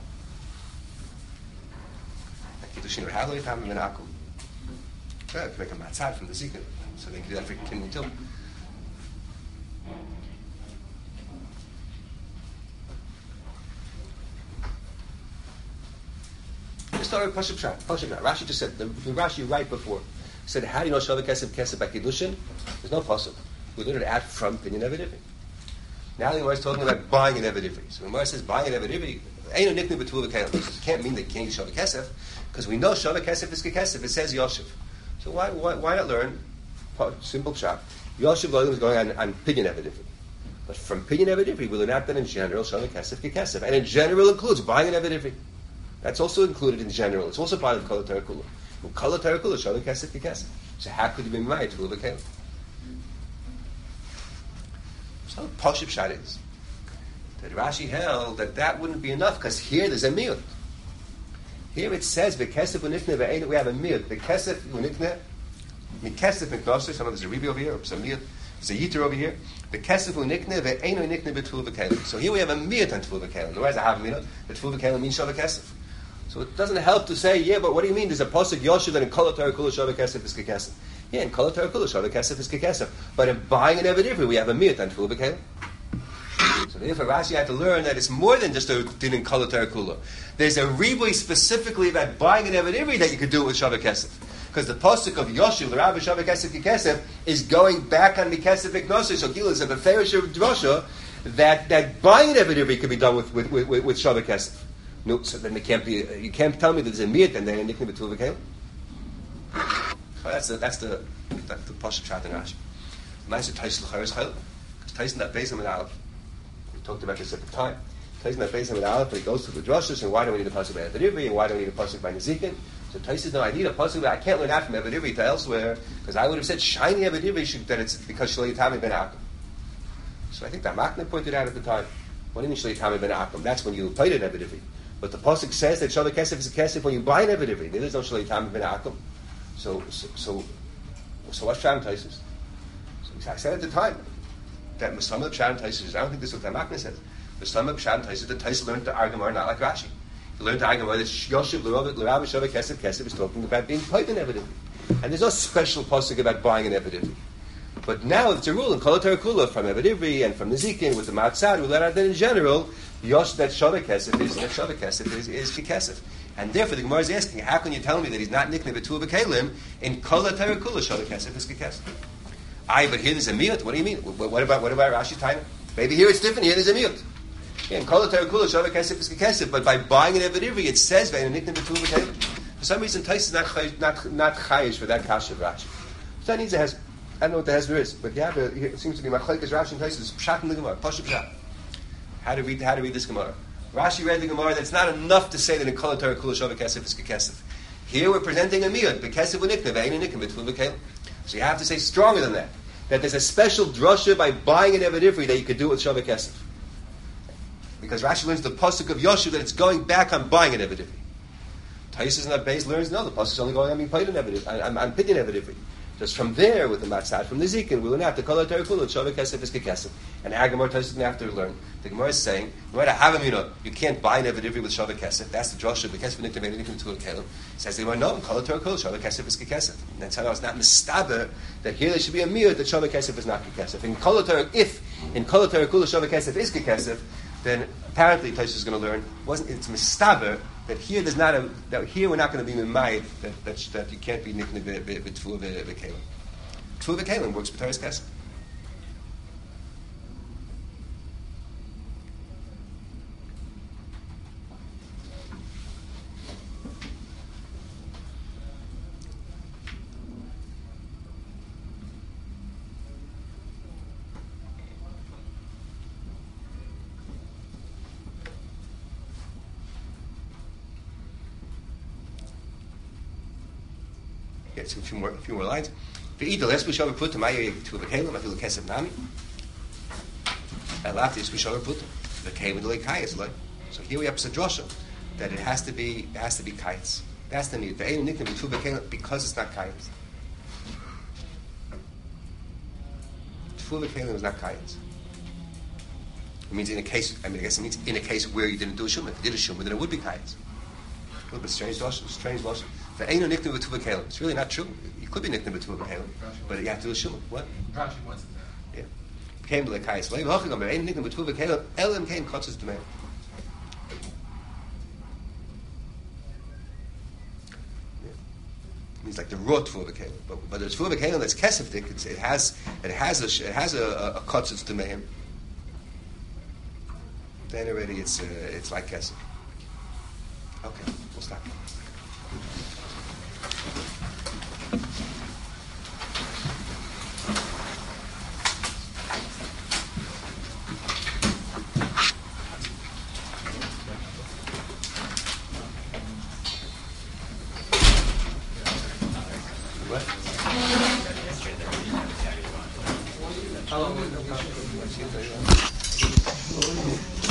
Speaker 1: Kiddushin or Haloi Tam and Akum. Yeah, you can make a matzah from the Zikr, so they can do that for Kinyan too. Just start with Pashup Shah. Rashi just said, the Rashi right before said, how do you know Shavah Kesef by Kiddushin? There's no pasuk. We learned it out from Pidyon Eved Ivri. Now the Gemara is talking about buying an Eved Ivri. So the Gemara says buying an Eved Ivri, ain't no niknu b'tuv v'kelim. It can't mean that you can't use Shavah Kesef, because we know Shavah Kesef is K'Kesef. It says Yoshev. So why not learn simple shop? Yoshev Loilim is going on Pidyon Eved Ivri. But from Pidyon Eved Ivri, we learn out that in general Shavah Kesef K'Kesef, and in general includes buying an Eved Ivri. That's also included in general. It's also part of Kol HaTorah Kula. Kol HaTorah Kula Shavah Kesef K'Kesef. So how could you be married to Luva Kelim? So Pashup Shad is that Rashi held that wouldn't be enough because here there's a miyut. Here it says v'kesef u'nikne ve'einu. We have a miyut. V'kesef u'nikne mikesef miknosei. Some of there's a ribi over here, some miyut. There's a yiter over here. V'kesef u'nikne ve'einu nikne b'tful v'kelim. So here we have a miyut on tful v'kelim. Otherwise, I have a miyut. The tful v'kelim means shavah kesef. So it doesn't help to say, yeah, but what do you mean? There's a pasuk Yoshev that in Kol HaTorah Kula Shavah Kesef is K'Kesef. Yeah, in Kol HaTorah Kula Shavah Kesef is K'Kesef. But in buying an Eved Ivri, we have a miyut on tful v'kelim. So therefore, Rashi had to learn that it's more than just a din in Kol HaTorah Kula. There's a ribui specifically about buying an Eved Ivri that you could do it with Shavah Kesef. Because the pasuk of Yoshiv, the Rabbi Shavah Kesef Kikesef, is going back on Mikesef Iknosei. So Gila is a Beferish of Drosha that buying an Evidivri could be done with Shavah Kesef. No, so then it can't be. You can't tell me that there's a miyat and then a nickname betul v'kelim. That's the pasuk pshat and Rashi. Nice to Tais l'chayrus chayil. Because Tais that Beis Hamid Aleph. We talked about this at the time. Tais that Beis Hamid Aleph, but he goes to the drushes, and why do we need a pasuk by Evidivri, and why do we need a pasuk by Nezikin? So Tais says, no, I need a pasuk. I can't learn that from Evidivri to elsewhere because I would have said shiny Evidivri that it's because Shalei Tami ben Akum. So I think that Makna pointed out at the time. What do you mean Shalei Tami ben Akum? That's when you played an Evidivri. But the pasuk says that Shavah Kesef is a Kesef when you buy an Evidivri. There is no Shalei Tami ben Akum. So what's Shalom Taisus? So I said at the time that Muslim of Shalom Taisus. I don't think this is what the Makna says. Muslim of Shalom Taisus. The Taisus learned the Argamar not like Rashi. He learned the Argamar that Yoshiv L'Rabbi Shavah Kesef is talking about being paid an Evidivri, and there's no special pasuk about buying an Evidivri. But now it's a rule in Kol HaTorah from Evidivri and from the Zikin with the Matzad. We let out that in general, that Shavah Kesef is Kikesef. And therefore the Gemara is asking, how can you tell me that he's not nicknamed Betul V'Kelim in Kol HaTorah Shavah Kesef is Kikesef? But here there's a miyut. What do you mean? What about Rashi Taina? Maybe here it's different. Here there's a miyut. In Kol HaTorah Shavah Kesef is Kikesef. But by buying an Evidivri, it says that nicknamed Betul V'Kelim. For some reason, Tais is not chayish for that kasha of Rashi. So that needs a hezbollah. I don't know what the hezbollah is, but it seems to be machlekes Rashi and Tais is pshat in the Gemara. Pashup pshat. How to read this Gemara? Rashi read the Gemara that it's not enough to say that in Kol HaTorah Shavah Kesef is Kekesef. Here we're presenting a miyut, Bekesef u'niknev, ein u'niknev, betful v'kelim. So you have to say stronger than that. That there's a special drasha by buying an Evidivri that you could do with Shavah Kesef. Because Rashi learns the pasuk of Yoshu that it's going back on buying an Evidivri. Taisus in that base learns, no, the pasuk is only going on being paid an Evidivri, I'm picking Evidivri. Just from there, with the Matzad, from the Zikin, we learn out the Kol HaTorah Kula, Shavah Kesef is Kekesef. And Agamar Taisus didn't have to learn. The Gemara is saying, no matter how you can't buy an Evidivri with Shavah Kesef. That's the drasha, Bekesef v'niknev, ein u'niknev, betful v'kelim. Says they want no, Kol HaTorah Kula, Shavah Kesef is Kekesef. And that's how it's not mistaber that here there should be a miyut that Shavah Kesef is not Kekesef. In Kol HaTorah, if in Kol HaTorah Kula, Shavah Kesef is Kekesef, then apparently Taisus is going to learn it's mistaber that here there's not that here we're not going to be mimayed that you can't be niknev betful v'kelim. Betful v'kelim works with Torah's Kesef. So a few more lines. Ve'idol es b'shavar putum ayay to v'kelim afilu kesef nami. Elati es b'shavar putum v'kelim v'dolei kayas loy. So here we have a drasha that it has to be kayas. That's the need. Ve'einu niknem b'tu v'kelim because it's not kayas. Tfu v'kelim is not kayas. It means in a case. I guess it means in a case where you didn't do a shumah. If you did a shumah, then it would be kayas. A little bit strange drasha. It's really not true. You could be nicknamed Betul V'Kelim, but you have to do a shumah. What?
Speaker 3: Rashi wants it there.
Speaker 1: Yeah. Came to the Kais. Leiv Hachigam, but ain't nicknamed Betul V'Kelim. Elam came kotzes to me. Means like the raw Tfuah V'Kelim, but the Tfuah V'Kelim that's kesefdik. It has a kotzes to me. Then already it's like kesef. Okay, we'll stop. How long